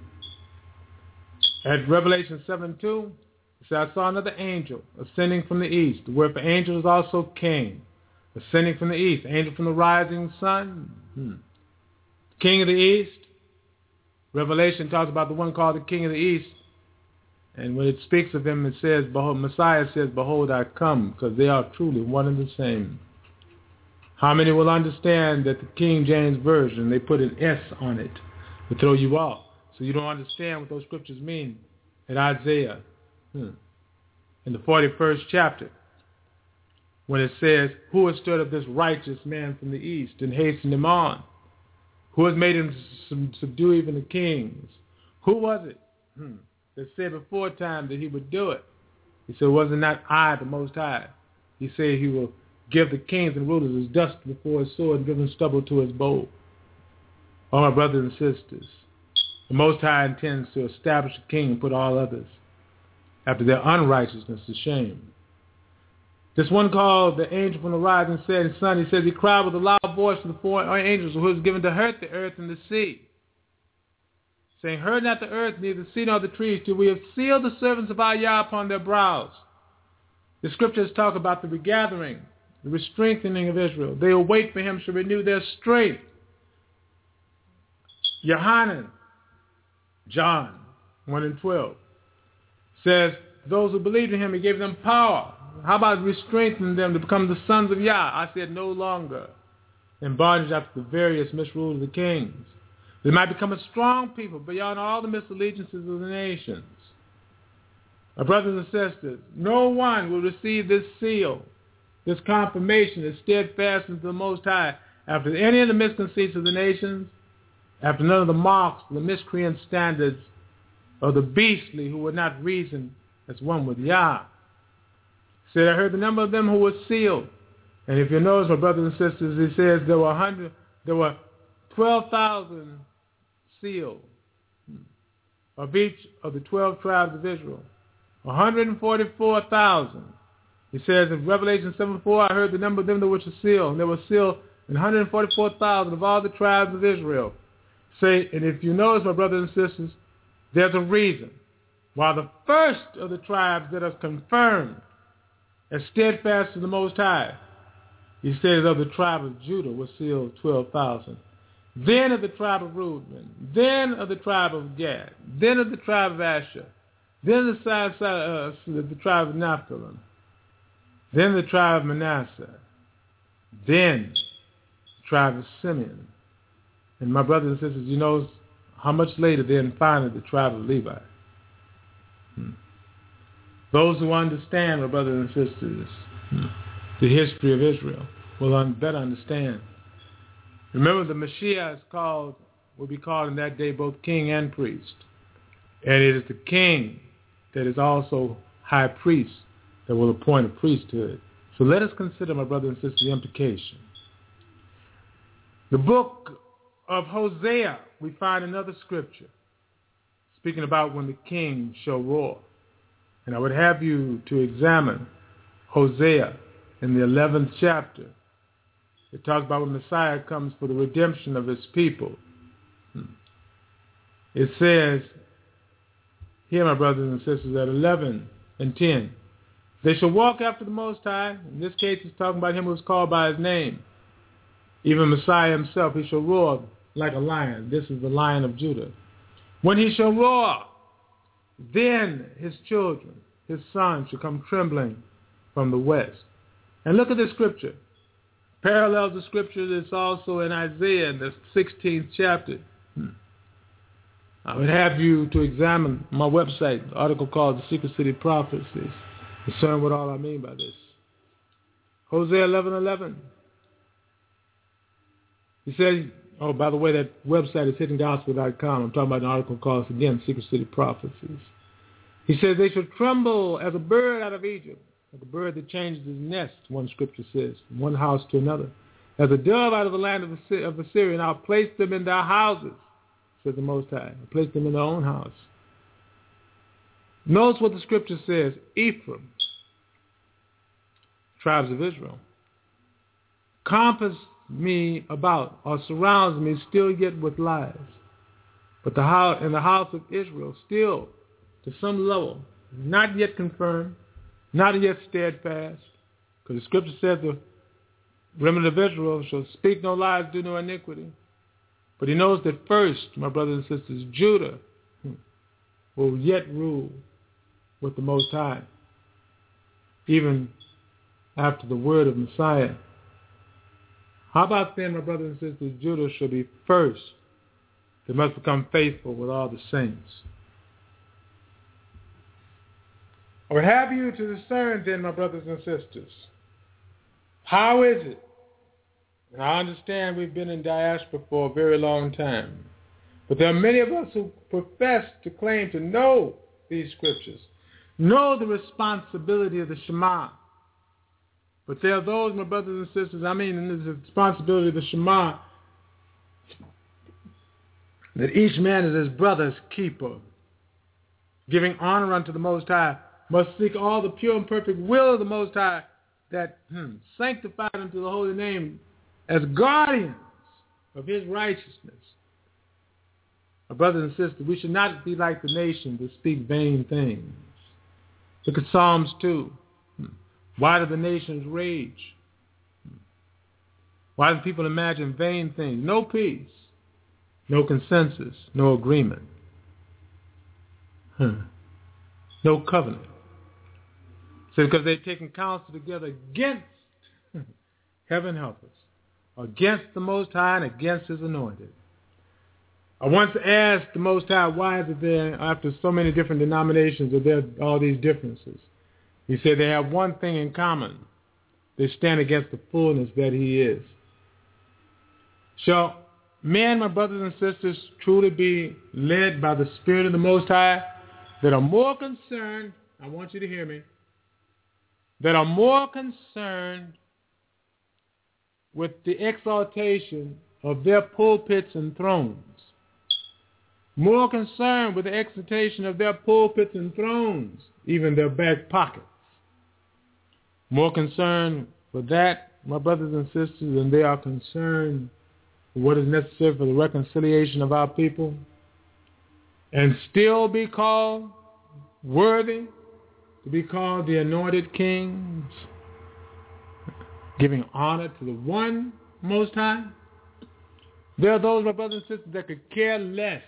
Speaker 2: At Revelation 7:2, it says, I saw another angel ascending from the east. The word for angel is also king. Ascending from the east, angel from the rising sun. King of the east. Revelation talks about the one called the King of the East. And when it speaks of him, it says, behold, Messiah says, behold, I come, because they are truly one and the same. How many will understand that the King James Version, they put an S on it to throw you off? So you don't understand what those scriptures mean in Isaiah, in the 41st chapter, when it says, who has stood up this righteous man from the east and hastened him on? Who has made him subdue even the kings? Who was it that said before time that he would do it? He said, was it not I, the Most High? He said he will give the kings and rulers as dust before his sword and give them stubble to his bow. Oh, my brothers and sisters, the Most High intends to establish a king and put all others after their unrighteousness to shame. This one called the angel from the rising setting sun, he says he cried with a loud voice to the four angels who was given to hurt the earth and the sea, saying, hurt not the earth, neither the sea nor the trees, till we have sealed the servants of our Yah upon their brows. The scriptures talk about the regathering, the re-strengthening of Israel. They who wait for him shall renew their strength. Yohanan, John 1 and 12, says, those who believed in him, he gave them power. How about we strengthen them to become the sons of Yah? I said, no longer in bondage after the various misrule of the kings. They might become a strong people beyond all the misallegiances of the nations. My brothers and sisters, no one will receive this seal, this confirmation, this steadfastness of the Most High, after any of the misconceits of the nations, after none of the marks, the miscreant standards of the beastly who would not reason as one with Yah. He said, I heard the number of them who were sealed. And if you notice, my brothers and sisters, he says there were 12,000 sealed of each of the 12 tribes of Israel. 144,000. He says in Revelation 7:4, I heard the number of them that were sealed, and they were sealed in 144,000 of all the tribes of Israel. Say, and if you notice, my brothers and sisters, there's a reason why the first of the tribes that are confirmed as steadfast to the Most High, he says of the tribe of Judah was sealed 12,000. Then of the tribe of Reuben, then of the tribe of Gad, then of the tribe of Asher, then the tribe of Naphtali, then the tribe of Manasseh, then the tribe of Simeon. And my brothers and sisters, you know how much later then finally the tribe of Levi. Those who understand, my brothers and sisters, the history of Israel will better understand. Remember, the Mashiach will be called in that day both king and priest. And it is the king that is also high priest that will appoint a priesthood. So let us consider, my brothers and sisters, the implication. The book of Hosea, we find another scripture speaking about when the king shall roar. And I would have you to examine Hosea in the 11th chapter. It talks about when Messiah comes for the redemption of his people. It says here, my brothers and sisters, at 11 and 10, they shall walk after the Most High. In this case, it's talking about him who was called by his name. Even Messiah himself, he shall roar like a lion. This is the Lion of Judah. When he shall roar, then his children, his sons, shall come trembling from the west. And look at this scripture. Parallels the scripture that's also in Isaiah in the 16th chapter. I would have you to examine my website, the article called The Secret City Prophecies, concerned with all I mean by this. Hosea 11:11. He said, oh, by the way, that website is hiddengospel.com. I'm talking about an article called, again, Secret City Prophecies. He says, they shall tremble as a bird out of Egypt, like a bird that changes his nest, one scripture says, from one house to another. As a dove out of the land of Assyria, and I'll place them in their houses, says the Most High. I'll place them in their own house. Notice what the scripture says. Ephraim, tribes of Israel, compass me about, or surrounds me still yet with lies. But in the house of Israel, still, to some level, not yet confirmed, not yet steadfast, because the scripture says the remnant of Israel shall speak no lies, do no iniquity. But he knows that first, my brothers and sisters, Judah will yet rule with the Most High, even after the word of Messiah. How about then, my brothers and sisters, Judah shall be first. They must become faithful with all the saints. I would have you to discern then, my brothers and sisters, how is it? And I understand we've been in diaspora for a very long time, but there are many of us who profess to claim to know these scriptures, know the responsibility of the Shema. But there are those, my brothers and sisters, in the responsibility of the Shema, that each man is his brother's keeper, giving honor unto the Most High, must seek all the pure and perfect will of the Most High, that sanctified unto the holy name as guardians of his righteousness. My brothers and sisters, we should not be like the nation that speak vain things. Look at Psalms 2. Why do the nations rage? Why do people imagine vain things? No peace. no consensus, no agreement, no covenant. So because they've taken counsel together against, heaven help us, against the Most High and against His anointed. I once asked the Most High, why is it there, after so many different denominations, are there all these differences? He said they have one thing in common. They stand against the fullness that He is. Shall men, my brothers and sisters, truly be led by the Spirit of the Most High that are more concerned, I want you to hear me, that are more concerned with the exaltation of their pulpits and thrones, more concerned with the exaltation of their pulpits and thrones, even their back pockets, more concerned with that, my brothers and sisters, than they are concerned with what is necessary for the reconciliation of our people, and still be called worthy to be called the anointed kings, giving honor to the one Most High. There are those, my brothers and sisters, that could care less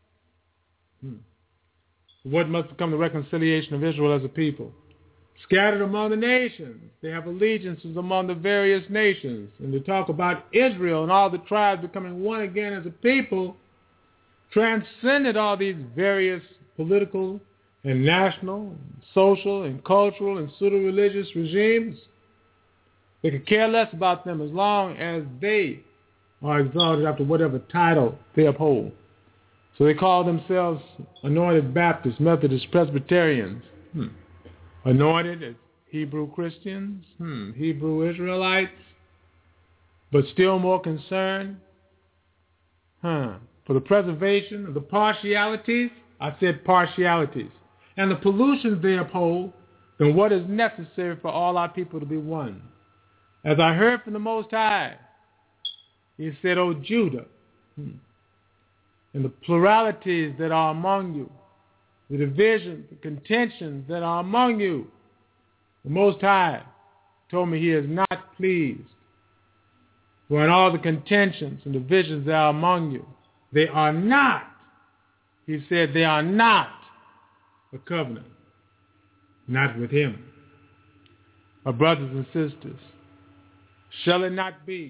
Speaker 2: what must become the reconciliation of Israel as a people. Scattered among the nations, they have allegiances among the various nations. And to talk about Israel and all the tribes becoming one again as a people, transcended all these various political and national, and social and cultural and pseudo-religious regimes. They could care less about them as long as they are exalted after whatever title they uphold. So they call themselves anointed Baptists, Methodists, Presbyterians, anointed as Hebrew Christians, Hebrew Israelites, but still more concerned for the preservation of the partialities, I said partialities, and the pollutions they uphold than what is necessary for all our people to be one. As I heard from the Most High, He said, O Judah, and the pluralities that are among you, the divisions, the contentions that are among you, the Most High told me He is not pleased. For in all the contentions and divisions that are among you, they are not, He said, they are not a covenant, not with Him. My brothers and sisters, shall it not be?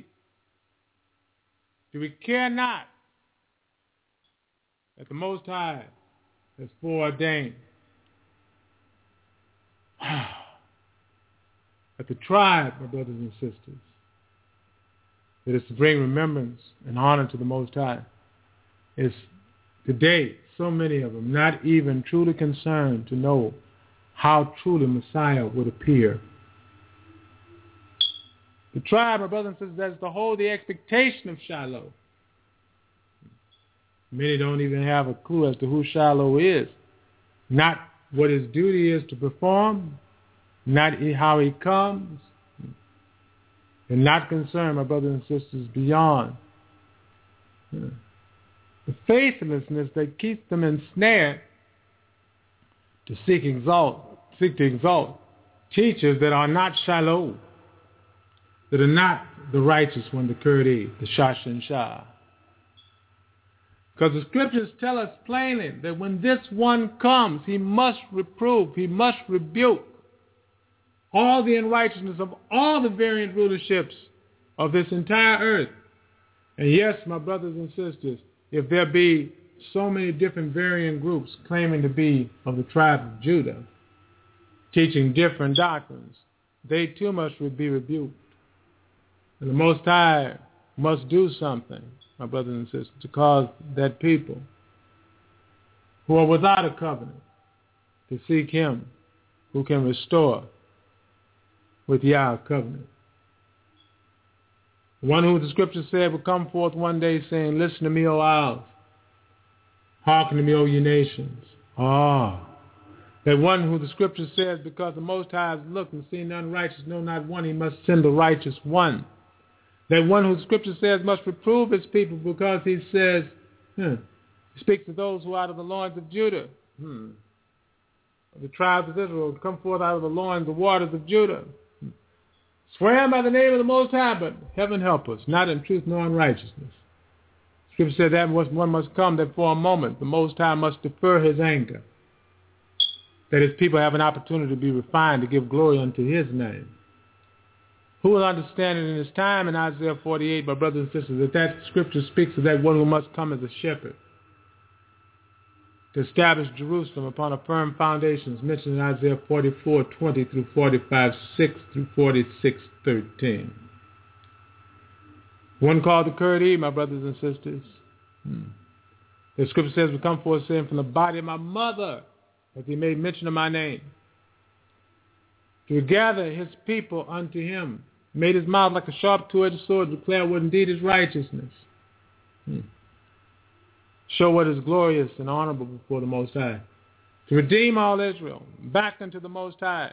Speaker 2: Do we care not that the Most High has foreordained that the tribe, my brothers and sisters, that is to bring remembrance and honor to the Most High, is today, so many of them not even truly concerned to know how truly Messiah would appear. The tribe, my brothers and sisters, that is to hold the expectation of Shiloh. Many don't even have a clue as to who Shiloh is. Not what His duty is to perform, not how He comes, and not concerned, my brothers and sisters, beyond the faithlessness that keeps them ensnared to seek to exalt teachers that are not Shiloh, that are not the righteous one, the Kurdi, the Shashin Shah. Because the scriptures tell us plainly that when this one comes, he must reprove, he must rebuke all the unrighteousness of all the variant rulerships of this entire earth. And yes, my brothers and sisters, if there be so many different varying groups claiming to be of the tribe of Judah, teaching different doctrines, they too must be rebuked. And the Most High must do something, my brothers and sisters, to cause that people who are without a covenant to seek Him who can restore with Yah covenant. One who the scripture said will come forth one day saying, listen to me, O isles. Hearken to me, O ye nations. That one who the scripture says, because the Most High has looked and seen none righteous, no, not one, He must send the righteous one. That one who the scripture says must reprove His people, because He says, He speaks to those who are out of the loins of Judah, the tribes of Israel, come forth out of the loins, the waters of Judah. Swear by the name of the Most High, but heaven help us, not in truth nor in righteousness. Scripture said that one must come that for a moment the Most High must defer his anger, that his people have an opportunity to be refined to give glory unto his name. Who will understand it in his time? In Isaiah 48, my brothers and sisters, that scripture speaks of that one who must come as a shepherd to establish Jerusalem upon a firm foundation, is mentioned in Isaiah 44:20 through 45:6 through 46:13. One called the Kurdi, my brothers and sisters. The scripture says, "We come forth saying from the body of my mother, that he made mention of my name, to gather his people unto him, made his mouth like a sharp two-edged sword, declare what indeed is righteousness. Show what is glorious and honorable before the Most High, to redeem all Israel back unto the Most High,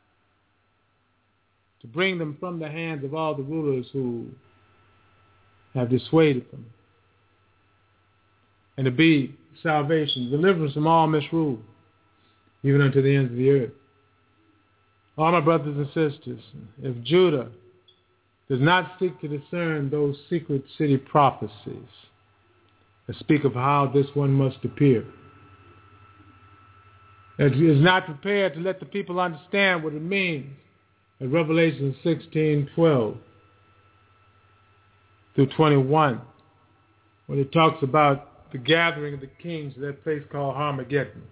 Speaker 2: to bring them from the hands of all the rulers who have dissuaded them, and to be salvation, deliverance from all misrule, even unto the ends of the earth." All my brothers and sisters, if Judah does not seek to discern those secret city prophecies that speak of how this one must appear, that is not prepared to let the people understand what it means in Revelation 16:12 through 21, when it talks about the gathering of the kings of that place called Armageddon.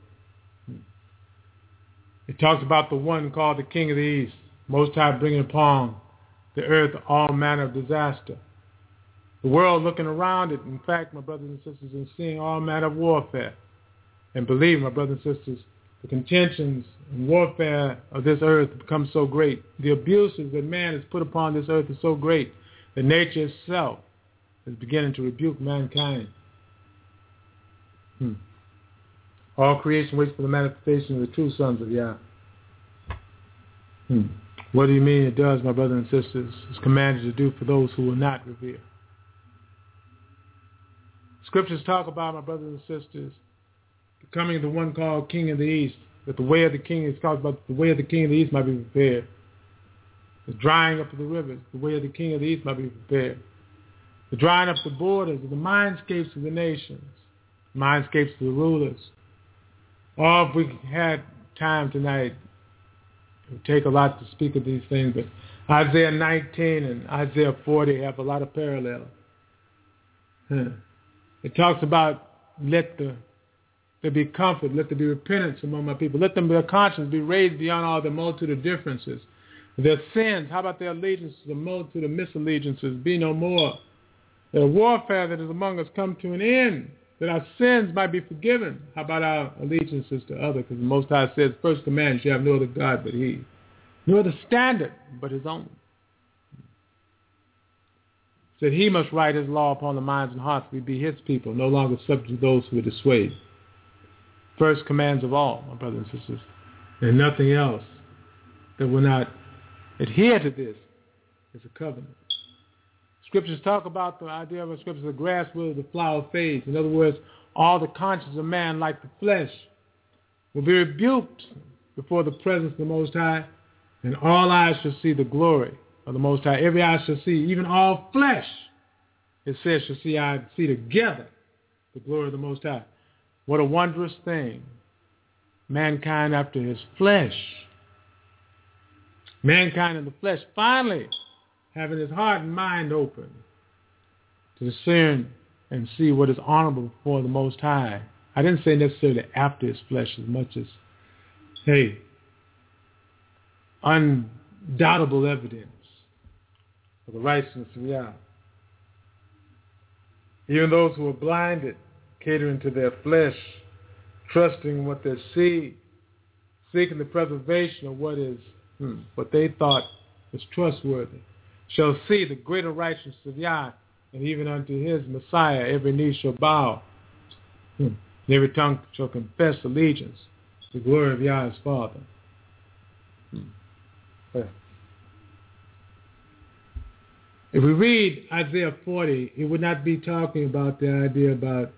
Speaker 2: It talks about the one called the King of the East, Most High bringing upon the earth all manner of disaster. The world looking around it, in fact, my brothers and sisters, and seeing all manner of warfare. And believe, my brothers and sisters, the contentions and warfare of this earth become so great. The abuses that man has put upon this earth is so great that nature itself is beginning to rebuke mankind. All creation waits for the manifestation of the true sons of Yah. What do you mean it does, my brothers and sisters? It's commanded to do for those who will not revere. Scriptures talk about, my brothers and sisters, the coming of the one called King of the East, that the way of the King is talked about, the way of the King of the East might be prepared. The drying up of the rivers, the way of the King of the East might be prepared. The drying up the borders of the mindscapes of the nations, mindscapes of the rulers. Or if we had time tonight, it would take a lot to speak of these things, but Isaiah 19 and Isaiah 40 have a lot of parallels. It talks about let there be comfort, let there be repentance among my people, let their conscience be raised beyond all the multitude of differences. Their sins, how about their allegiances, the multitude of misallegiances, be no more. The warfare that is among us come to an end, that our sins might be forgiven. How about our allegiances to others? Because the Most High says, first command, you have no other God but He. No other standard but His own. Said He must write His law upon the minds and hearts. We be His people, no longer subject to those who are dissuaded. First commands of all, my brothers and sisters. And nothing else that will not adhere to this is a covenant. Scriptures talk about the idea of a scripture, the grass withers, the flower fades. In other words, all the conscience of man, like the flesh, will be rebuked before the presence of the Most High, and all eyes shall see the glory of the Most High. Every eye shall see, even all flesh, it says, shall see together the glory of the Most High. What a wondrous thing. Mankind after his flesh. Mankind in the flesh finally having his heart and mind open to discern and see what is honorable before the Most High. I didn't say necessarily after his flesh as much as, undoubtable evidence of the righteousness of Yah. Even those who are blinded, catering to their flesh, trusting in what they see, seeking the preservation of what is what they thought was trustworthy, shall see the greater righteousness of Yah, and even unto His Messiah every knee shall bow, and every tongue shall confess allegiance to the glory of Yah His Father. If we read Isaiah 40, it would not be talking about the idea about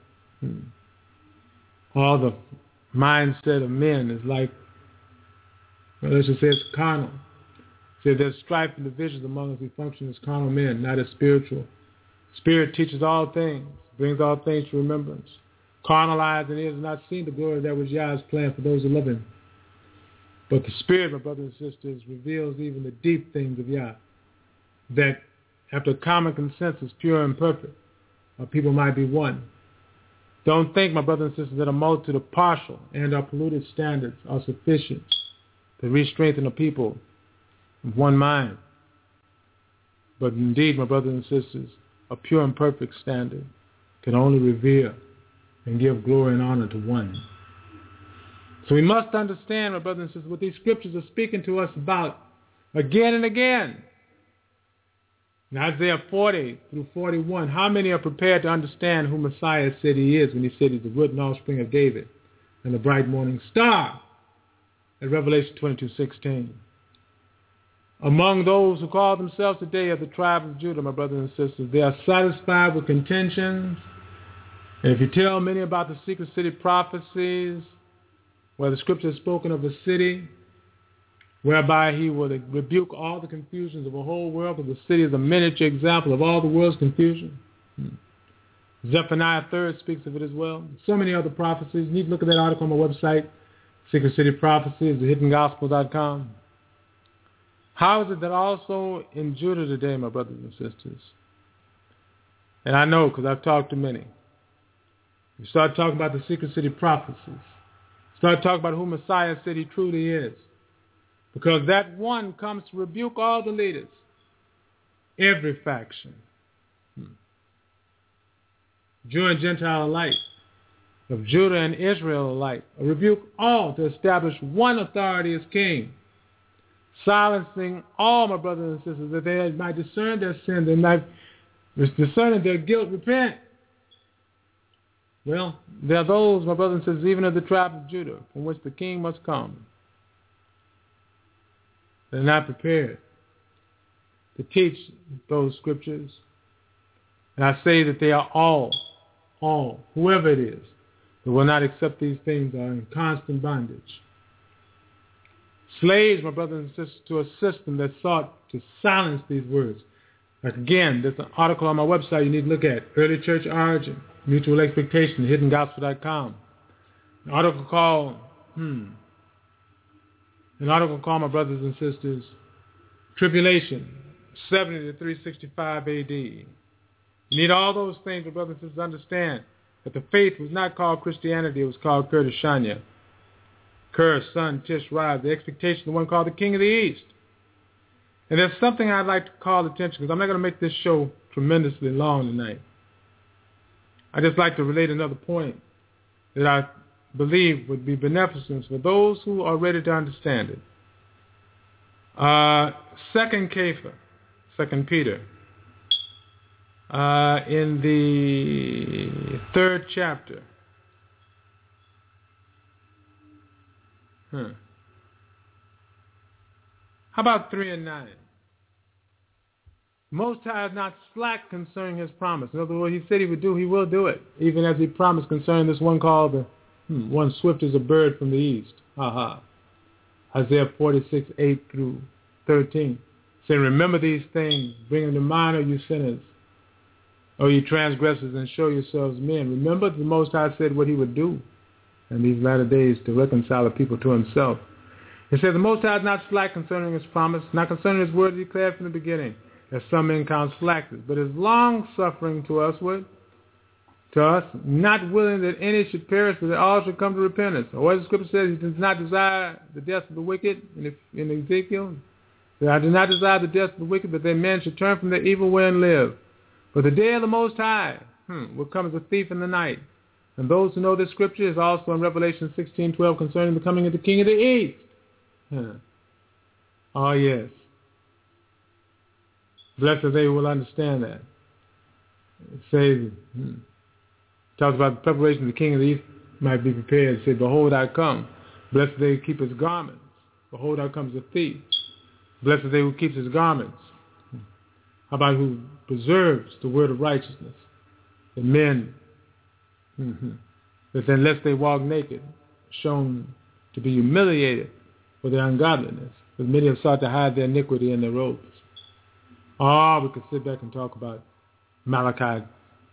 Speaker 2: all the mindset of men is like, let's just say it's carnal. So there's strife and divisions among us. We function as carnal men, not as spiritual. Spirit teaches all things, brings all things to remembrance. Carnal eyes and ears have not seen the glory that was Yah's plan for those who love him. But the Spirit, my brothers and sisters, reveals even the deep things of Yah, that after common consensus, pure and perfect, people might be one. Don't think, my brothers and sisters, that a multitude of partial and or polluted standards are sufficient to re-strengthen a people of one mind. But indeed, my brothers and sisters, a pure and perfect standard can only revere and give glory and honor to one. So we must understand, my brothers and sisters, what these scriptures are speaking to us about again and again. In Isaiah 40 through 41, how many are prepared to understand who Messiah said he is when he said he's the root and offspring of David and the bright morning star? In Revelation 22:16. Among those who call themselves today of the tribe of Judah, my brothers and sisters, they are satisfied with contentions. And if you tell many about the secret city prophecies, where the scripture has spoken of a city whereby he will rebuke all the confusions of the whole world, but the city is a miniature example of all the world's confusion. Zephaniah 3 speaks of it as well. So many other prophecies. You need to look at that article on my website, Secret City Prophecies, thehiddengospel.com. How is it that also in Judah today, my brothers and sisters, and I know because I've talked to many, you start talking about the secret city prophecies, start talking about who Messiah said he truly is, because that one comes to rebuke all the leaders, every faction, Jew and Gentile alike, of Judah and Israel alike, rebuke all to establish one authority as king, silencing all, my brothers and sisters, that they might discern their sin, they might, discerning their guilt, repent. Well, there are those, my brothers and sisters, even of the tribe of Judah, from which the king must come. They're not prepared to teach those scriptures. And I say that they are all, whoever it is, that will not accept these things are in constant bondage. Slaves, my brothers and sisters, to a system that sought to silence these words. Like again, there's an article on my website you need to look at, Early Church Origin, Mutual Expectation, hiddengospel.com. An article called, my brothers and sisters, Tribulation, 70 to 365 AD. You need all those things, my brothers and sisters, to understand that the faith was not called Christianity, it was called Kurdishania. Ker, Sun, Tish, Rise, the expectation, the one called the King of the East. And there's something I'd like to call attention, because I'm not going to make this show tremendously long tonight. I'd just like to relate another point that I believe would be beneficent for those who are ready to understand it. 2 Peter, in the 3rd chapter. How about 3 and 9? Most High is not slack concerning his promise. In other words, he said he would do, he will do it. Even as he promised concerning this one called the one swift as a bird from the east. Isaiah 46, 8 through 13. Saying, remember these things, bring them to mind, O you sinners, O you transgressors, and show yourselves men. Remember the Most High said what he would do in these latter days to reconcile the people to himself. It says, the Most High is not slack concerning his promise, not concerning his word declared from the beginning, as some men count slackness, but is long-suffering to us, not willing that any should perish, but that all should come to repentance. Or as the scripture says, he does not desire the death of the wicked, in Ezekiel. So I do not desire the death of the wicked, but that men should turn from their evil way and live. But the day of the Most High will come as a thief in the night. And those who know this scripture is also in Revelation 16:12 concerning the coming of the King of the East. Oh, yes. Blessed are they who will understand that. It says, talks about the preparation of the King of the East might be prepared. It says, behold, I come. Blessed are they who keep his garments. Behold, out comes a thief. Blessed are they who keeps his garments. How about who preserves the word of righteousness? The men, that unless they walk naked, shown to be humiliated for their ungodliness, because many have sought to hide their iniquity in their robes. We could sit back and talk about Malachi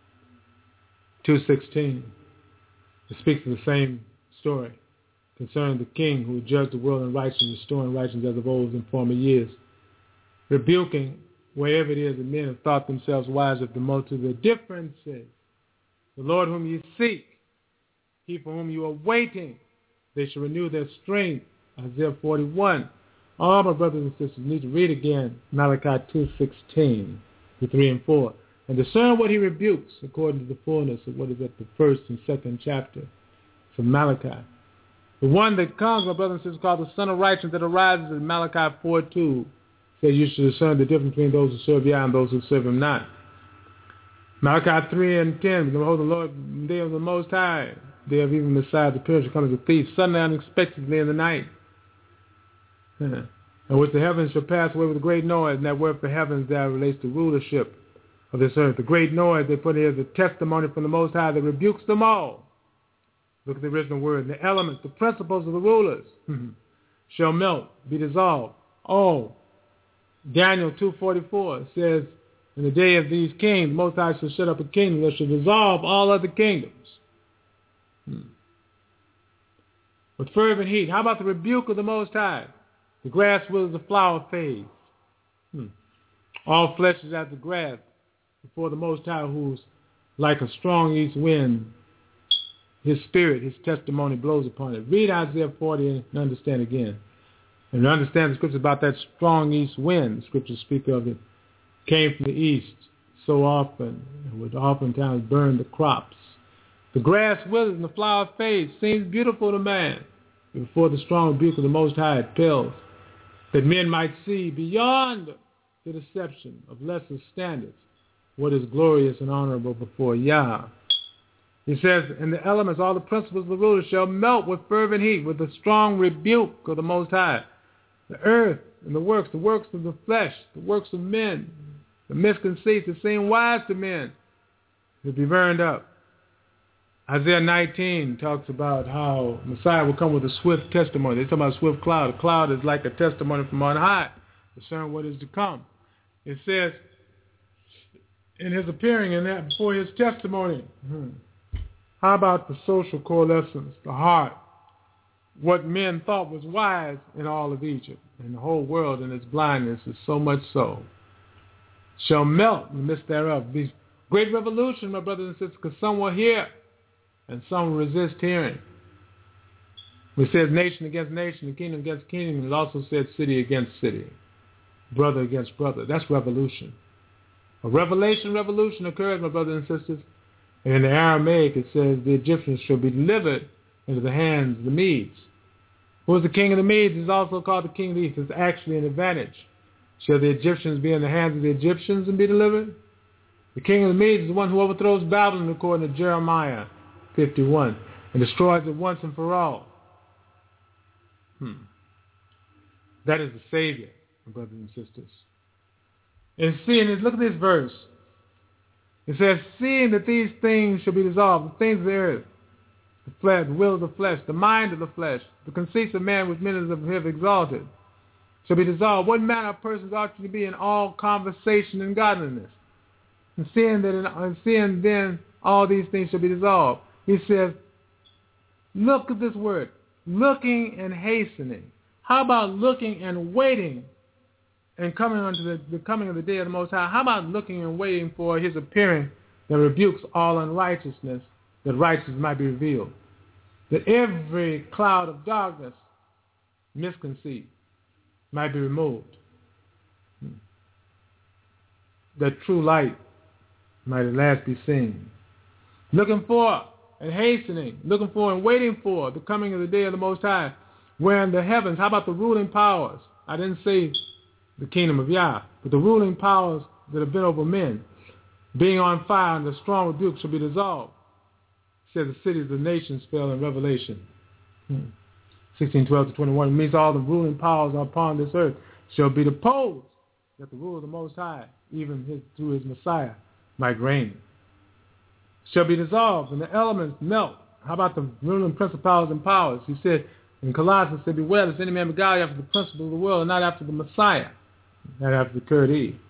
Speaker 2: 2:16. It speaks of the same story concerning the king who judged the world in righteousness, restoring righteousness as of old in former years, rebuking wherever it is that men have thought themselves wise of the multitude. The difference is the Lord whom you seek, he for whom you are waiting, they shall renew their strength. Isaiah 41. All my brothers and sisters need to read again Malachi 2:16 to 3 and 4 and discern what he rebukes according to the fullness of what is at the first and second chapter from Malachi. The one that comes, my brothers and sisters, called the Son of Righteousness that arises in Malachi 4:2 says you should discern the difference between those who serve Yah and those who serve him not. Malachi 3 and 10, behold, the Lord, the day of the Most High, day of even Messiah's appearance, shall come as a thief, suddenly unexpectedly in the night. And which the heavens shall pass away with a great noise, and that word for heavens there relates to rulership of this earth. The great noise they put here is a testimony from the Most High that rebukes them all. Look at the original word. The elements, the principles of the rulers shall melt, be dissolved. Oh, Daniel 2:44 says, in the day of these kings, the Most High shall shut up a kingdom that shall dissolve all other kingdoms. With fervent heat. How about the rebuke of the Most High? The grass withers, the flower fades. All flesh is as the grass before the Most High, who's like a strong east wind. His spirit, his testimony blows upon it. Read Isaiah 40 and understand again. And understand the scriptures about that strong east wind. The scriptures speak of it. Came from the east so often and would oftentimes burn the crops. The grass withers and the flower fades. Seems beautiful to man. Before the strong rebuke of the Most High it pills, that men might see beyond the deception of lesser standards what is glorious and honorable before Yah. He says, in the elements, all the principles of the rulers shall melt with fervent heat, with the strong rebuke of the Most High. The earth and the works of the flesh, the works of men, the misconceits that seem wise to men, will be burned up. Isaiah 19 talks about how Messiah will come with a swift testimony. They talk about a swift cloud. A cloud is like a testimony from on high, discern what is to come. It says, in his appearing in that before his testimony, how about the social coalescence, the heart, what men thought was wise in all of Egypt, and the whole world in its blindness is so much so, shall melt in the midst thereof. Be great revolution, my brothers and sisters, because some will hear and some will resist hearing. It says nation against nation, and kingdom against kingdom, and it also said city against city, brother against brother. That's revolution. A revolution occurs, my brothers and sisters. And in the Aramaic it says the Egyptians shall be delivered into the hands of the Medes. Who is the king of the Medes? Is also called the king of the East. It's actually an advantage. Shall the Egyptians be in the hands of the Egyptians and be delivered? The king of the Medes is the one who overthrows Babylon according to Jeremiah 51 and destroys it once and for all. That is the Savior, my brothers and sisters. And seeing this, look at this verse. It says, seeing that these things shall be dissolved, the things of the earth, the flesh, the will of the flesh, the mind of the flesh, the conceits of man which men have exalted, shall be dissolved. What manner of persons ought you to be in all conversation and godliness? And seeing then all these things shall be dissolved. He says, look at this word, looking and hastening. How about looking and waiting and coming unto the coming of the day of the Most High? How about looking and waiting for his appearing that rebukes all unrighteousness, that righteousness might be revealed? That every cloud of darkness, misconceit, might be removed. That true light might at last be seen. Looking for and hastening, looking for and waiting for the coming of the day of the Most High, wherein the heavens, how about the ruling powers? I didn't say the kingdom of Yah, but the ruling powers that have been over men, being on fire and the strong rebuke shall be dissolved. It says the cities of the nations fell in Revelation 16:12-21. It means all the ruling powers upon this earth shall be deposed, that the rule of the Most High, even through his Messiah, might reign. Shall be dissolved, and the elements melt. How about the ruling principalities and powers? He said in Colossians, said, beware lest any man beguile you after the principles of the world, and not after the Messiah, not after the Kurd Eve.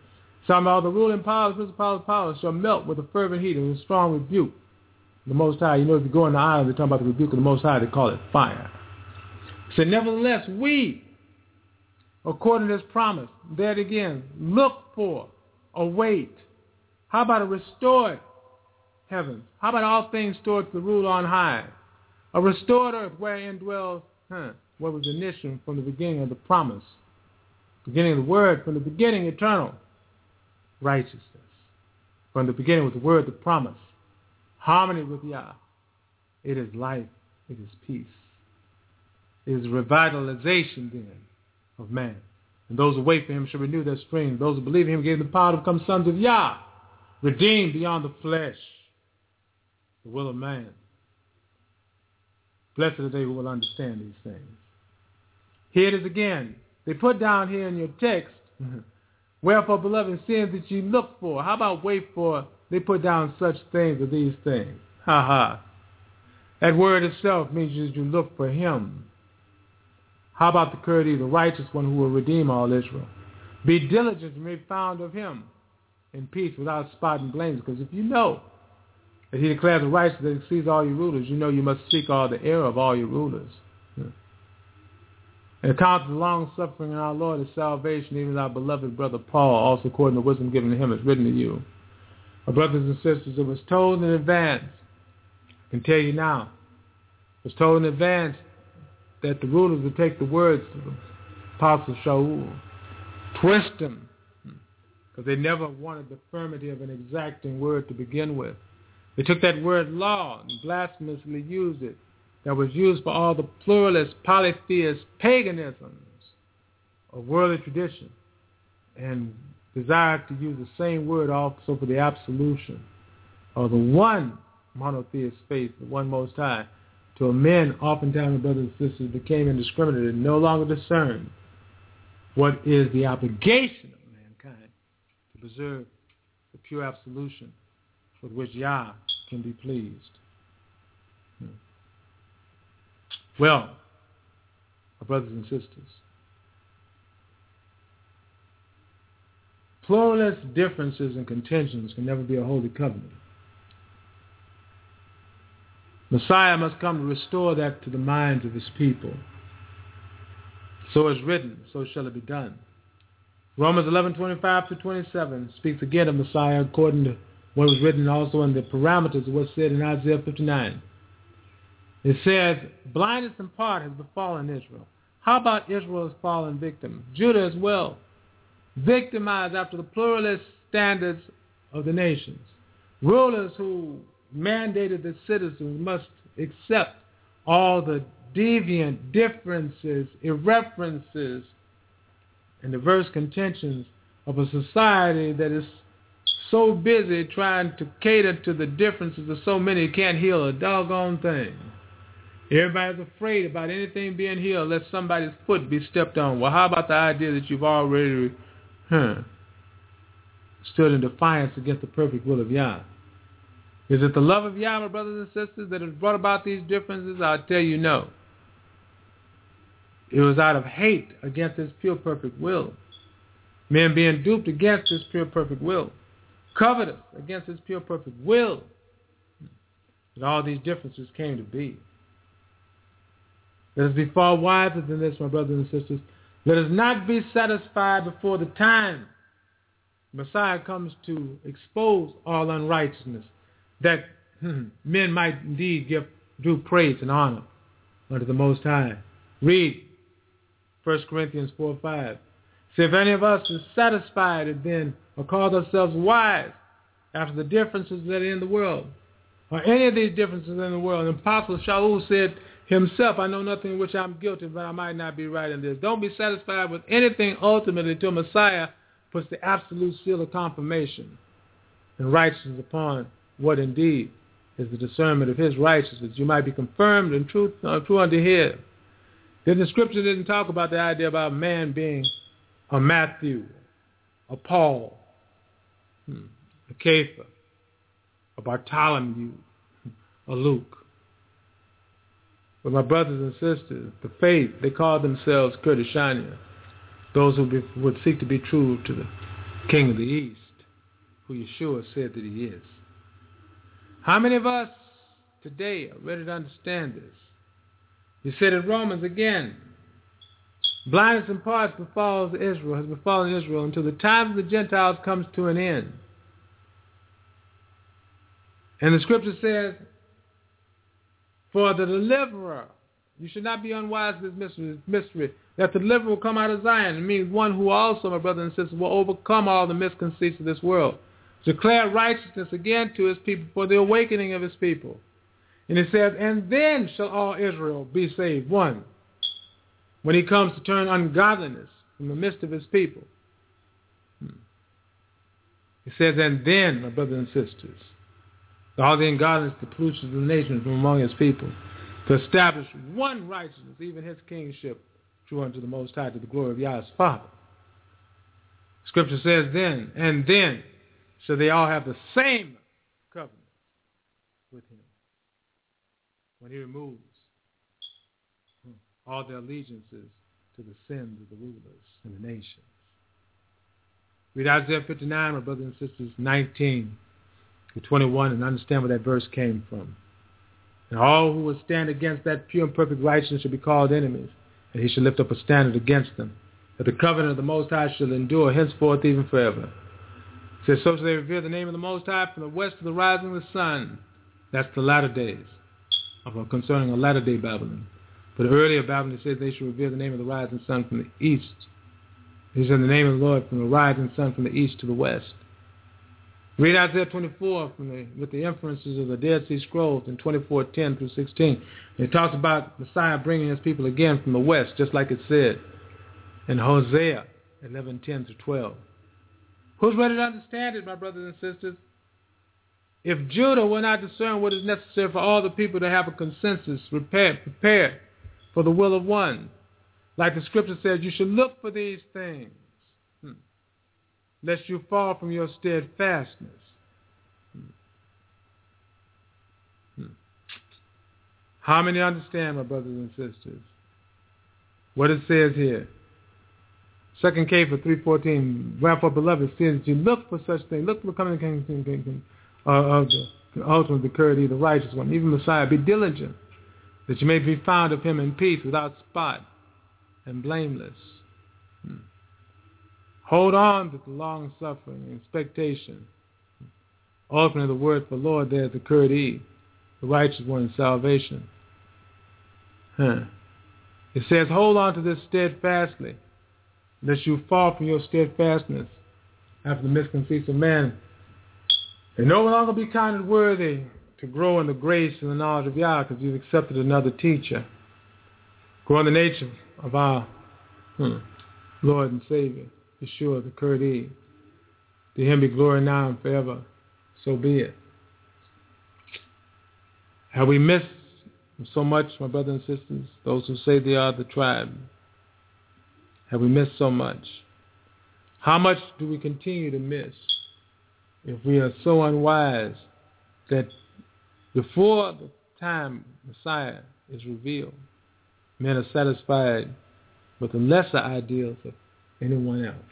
Speaker 2: talking about the ruling powers, principalities, powers shall melt with a fervent heat and a strong rebuke. The Most High, you know, if you go in the island, they talk about the rebuke of the Most High, they call it fire. He said, nevertheless, we, according to this promise, there again, look for, await. How about a restored heavens? How about all things stored to the rule on high? A restored earth wherein dwells, what was the initial from the beginning of the promise, beginning of the word, from the beginning eternal righteousness. From the beginning was the word, the promise. Harmony with Yah. It is life. It is peace. It is revitalization then of man. And those who wait for him shall renew their strength. Those who believe in him gave them the power to become sons of Yah, redeemed beyond the flesh, the will of man. Blessed are they who will understand these things. Here it is again. They put down here in your text, wherefore, beloved, sins that you look for. How about wait for? They put down such things or these things. Ha ha. That word itself means that you look for him. How about the courtesy, the righteous one who will redeem all Israel? Be diligent and be found of him in peace without spot and blame. Because if you know that he declares the righteous that exceeds all your rulers, you know you must seek all the error of all your rulers. And account of the long suffering in our Lord is salvation, even as our beloved brother Paul, also according to wisdom given to him, is written to you. Our brothers and sisters, it was told in advance, I can tell you now, it was told in advance that the rulers would take the words of the Apostle Shaul, twist them, because they never wanted the firmity of an exacting word to begin with. They took that word law and blasphemously used it, that was used for all the pluralist, polytheist paganisms of worldly tradition, and desired to use the same word also for the absolution of the one monotheist faith, the one Most High, till men, oftentimes brothers and sisters, became indiscriminate and no longer discerned what is the obligation of mankind to preserve the pure absolution with which Yah can be pleased. Well, our brothers and sisters, pluralist differences and contentions can never be a holy covenant. Messiah must come to restore that to the minds of his people. So is written, so shall it be done. Romans 11:25-27 speaks again of Messiah according to what was written also in the parameters of what's said in Isaiah 59. It says, blindness in part has befallen Israel. How about Israel's fallen victim? Judah as well, victimized after the pluralist standards of the nations. Rulers who mandated that citizens must accept all the deviant differences, irreverences, and diverse contentions of a society that is so busy trying to cater to the differences of so many it can't heal a doggone thing. Everybody's afraid about anything being healed unless somebody's foot be stepped on. Well, how about the idea that you've already stood in defiance against the perfect will of Yah? Is it the love of Yah, my brothers and sisters, that has brought about these differences? I'll tell you no. It was out of hate against his pure perfect will. Men being duped against his pure perfect will. Covetous against his pure perfect will. And all these differences came to be. Let us be far wiser than this, my brothers and sisters. Let us not be satisfied before the time Messiah comes to expose all unrighteousness, that men might indeed give due praise and honor unto the Most High. Read 1 Corinthians 4:5. See, if any of us is satisfied and then or calls ourselves wise after the differences that are in the world, or any of these differences in the world, and Apostle Shaul said himself, I know nothing in which I'm guilty, but I might not be right in this. Don't be satisfied with anything ultimately until Messiah puts the absolute seal of confirmation and righteousness upon what indeed is the discernment of his righteousness. You might be confirmed in truth, true unto him. Then the scripture didn't talk about the idea about man being a Matthew, a Paul, a Kepha, a Bartholomew, a Luke. But my brothers and sisters, the faith, they call themselves Kurdish, those who would seek to be true to the King of the East. who Yeshua said that he is. How many of us today are ready to understand this? He said in Romans again, blindness in parts has befallen Israel until the time of the Gentiles comes to an end. And the scripture says, for the deliverer, you should not be unwise in this mystery, that the deliverer will come out of Zion. It means one who also, my brothers and sisters, will overcome all the misconceits of this world. Declare righteousness again to his people for the awakening of his people. And it says, and then shall all Israel be saved. One, when he comes to turn ungodliness from the midst of his people. It says, and then, my brothers and sisters, all the ungodliness, the pollution of the nation from among his people, to establish one righteousness, even his kingship, true unto the Most High, to the glory of Yah's Father. Scripture says then, and then shall they all have the same covenant with him, when he removes all their allegiances to the sins of the rulers and the nations. Read Isaiah 59, my brothers and sisters, 19 to 21, and understand where that verse came from. And all who will stand against that pure and perfect righteousness shall be called enemies, and he shall lift up a standard against them, that the covenant of the Most High shall endure henceforth even forever. It says, so shall they reveal the name of the Most High from the west to the rising of the sun. That's the latter days, concerning a latter day Babylon. For the earlier Babylon, it says they shall reveal the name of the rising sun from the east. It says the name of the Lord from the rising sun from the east to the west. Read Isaiah 24 with the inferences of the Dead Sea Scrolls in 24:10 through 16. It talks about Messiah bringing his people again from the west, just like it said in Hosea 11:10 through 12. Who's ready to understand it, my brothers and sisters? If Judah will not discern what is necessary for all the people to have a consensus, prepared for the will of one, like the scripture says, you should look for these things, lest you fall from your steadfastness. How many understand, my brothers and sisters, what it says here? 2 Kepha 3:14, wherefore, beloved, seeing that you look for such things, look for the coming kingdom of the ultimate, the Kurdi, the righteous one, even Messiah, be diligent, that you may be found of him in peace, without spot and blameless. Hold on to the long-suffering and expectation. Ultimately, the word for Lord there is the Kurdi, the righteous one in salvation. It says, hold on to this steadfastly, lest you fall from your steadfastness after the misconceits of man, and no longer be counted worthy to grow in the grace and the knowledge of Yah, because you've accepted another teacher. Grow in the nature of our Lord and Savior, Yeshua, the Kurdi. To him be glory now and forever. So be it. Have we missed so much, my brothers and sisters, those who say they are the tribe? Have we missed so much? How much do we continue to miss if we are so unwise that before the time Messiah is revealed, men are satisfied with the lesser ideals of anyone else?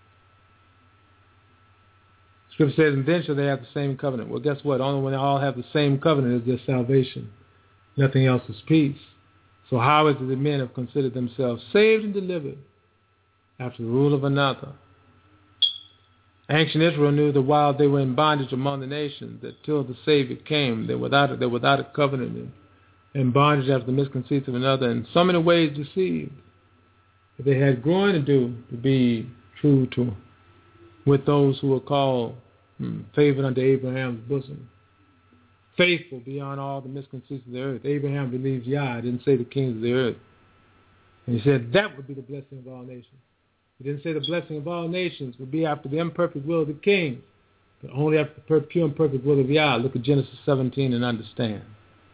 Speaker 2: Scripture says, and then shall they have the same covenant. Well, guess what? Only when they all have the same covenant is there salvation. Nothing else is peace. So how is it that men have considered themselves saved and delivered after the rule of another? Ancient Israel knew that while they were in bondage among the nations, that till the Savior came, they were without a covenant and bondage after the misconceits of another, in so many ways deceived. That they had growing to do to be true to with those who were called favored unto Abraham's bosom, faithful beyond all the misconceits of the earth. Abraham believed Yah. Didn't say the kings of the earth. And he said that would be the blessing of all nations. He didn't say the blessing of all nations would be after the imperfect will of the king, but only after the pure and perfect will of Yah. Look at Genesis 17 and understand.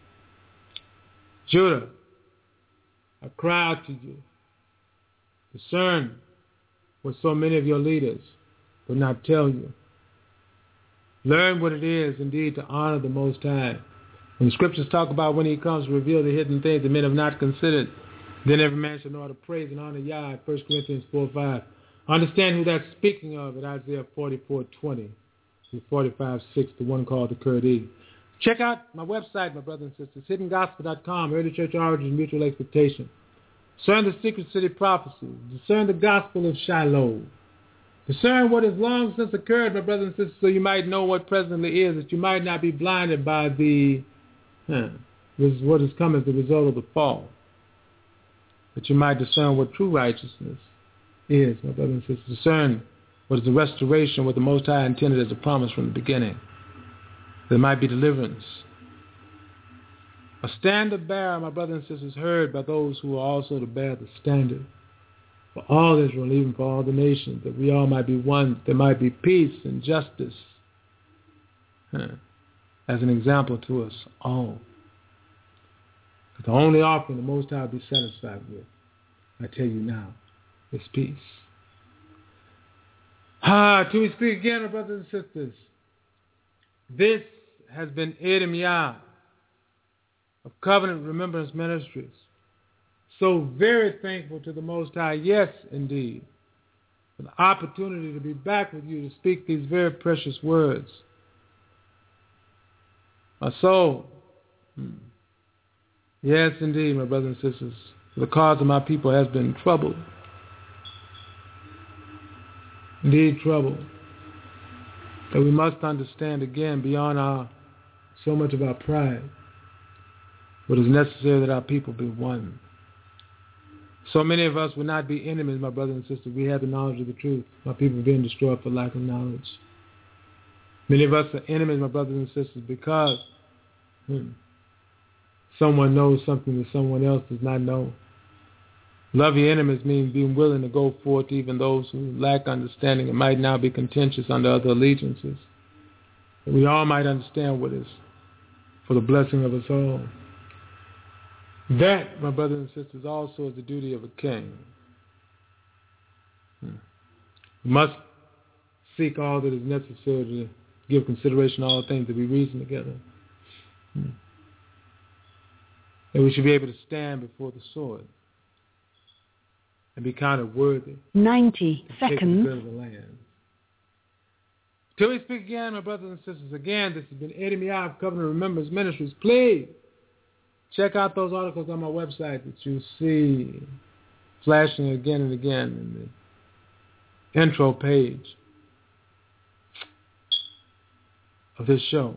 Speaker 2: Judah, I cry out to you. Discern what so many of your leaders will not tell you. Learn what it is indeed to honor the Most High. When the scriptures talk about when he comes to reveal the hidden things that men have not considered, then every man shall know how to praise and honor Yah, 1 Corinthians 4:5. Understand who that's speaking of in Isaiah 44:20. through 45-6, the one called the Kurt E. Check out my website, my brothers and sisters, hiddengospel.com, Early Church Origin, Mutual Expectation. Discern the Secret City Prophecy. Discern the Gospel of Shiloh. Discern what has long since occurred, my brothers and sisters, so you might know what presently is, that you might not be blinded by what has come as the result of the fall. That you might discern what true righteousness is, my brothers and sisters. Discern what is the restoration, what the Most High intended as a promise from the beginning. There might be deliverance. A standard bearer, my brothers and sisters, heard by those who are also to bear the standard for all Israel, even for all the nations, that we all might be one, that there might be peace and justice, as an example to us all. But the only offering the Most High will be satisfied with, I tell you now, is peace. Till we speak again, my brothers and sisters, this has been Edom Yah of Covenant Remembrance Ministries. So very thankful to the Most High, yes, indeed, for the opportunity to be back with you to speak these very precious words. My soul, yes, indeed, my brothers and sisters, for the cause of my people has been troubled. Indeed, troubled. That we must understand again, beyond so much of our pride, what is necessary that our people be one. So many of us would not be enemies, my brothers and sisters. We have the knowledge of the truth. My people are being destroyed for lack of knowledge. Many of us are enemies, my brothers and sisters, because someone knows something that someone else does not know. Love your enemies means being willing to go forth even those who lack understanding and might now be contentious under other allegiances. That we all might understand what is for the blessing of us all. That, my brothers and sisters, also is the duty of a king. We must seek all that is necessary to give consideration to all things, to be reasoned together. And we should be able to stand before the sword and be counted worthy.
Speaker 1: 90 seconds.
Speaker 2: Take the good of the land. Till we speak again, my brothers and sisters, again, this has been Edom Yah of Covenant Remembrance Ministries. Please check out those articles on my website that you see flashing again and again in the intro page of this show.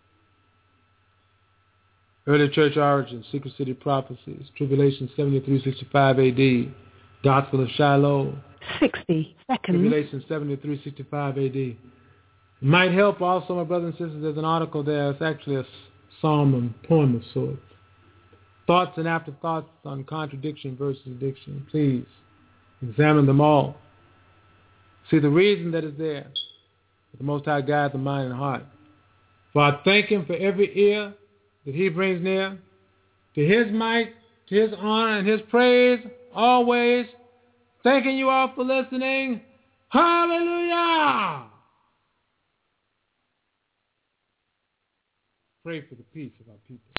Speaker 2: Early Church Origins, Secret City Prophecies, Tribulation 7365 AD, Gospel of Shiloh,
Speaker 1: 60 seconds.
Speaker 2: Tribulation 7365 AD. It might help also, my brothers and sisters, there's an article there. It's actually a psalm and poem of sorts. Thoughts and afterthoughts on contradiction versus addiction. Please examine them all. See the reason that is there. The Most High guide the mind and heart. For I thank Him for every ear that He brings near, to His might, to His honor, and His praise, always. Thanking you all for listening. Hallelujah! Pray for the peace of our people.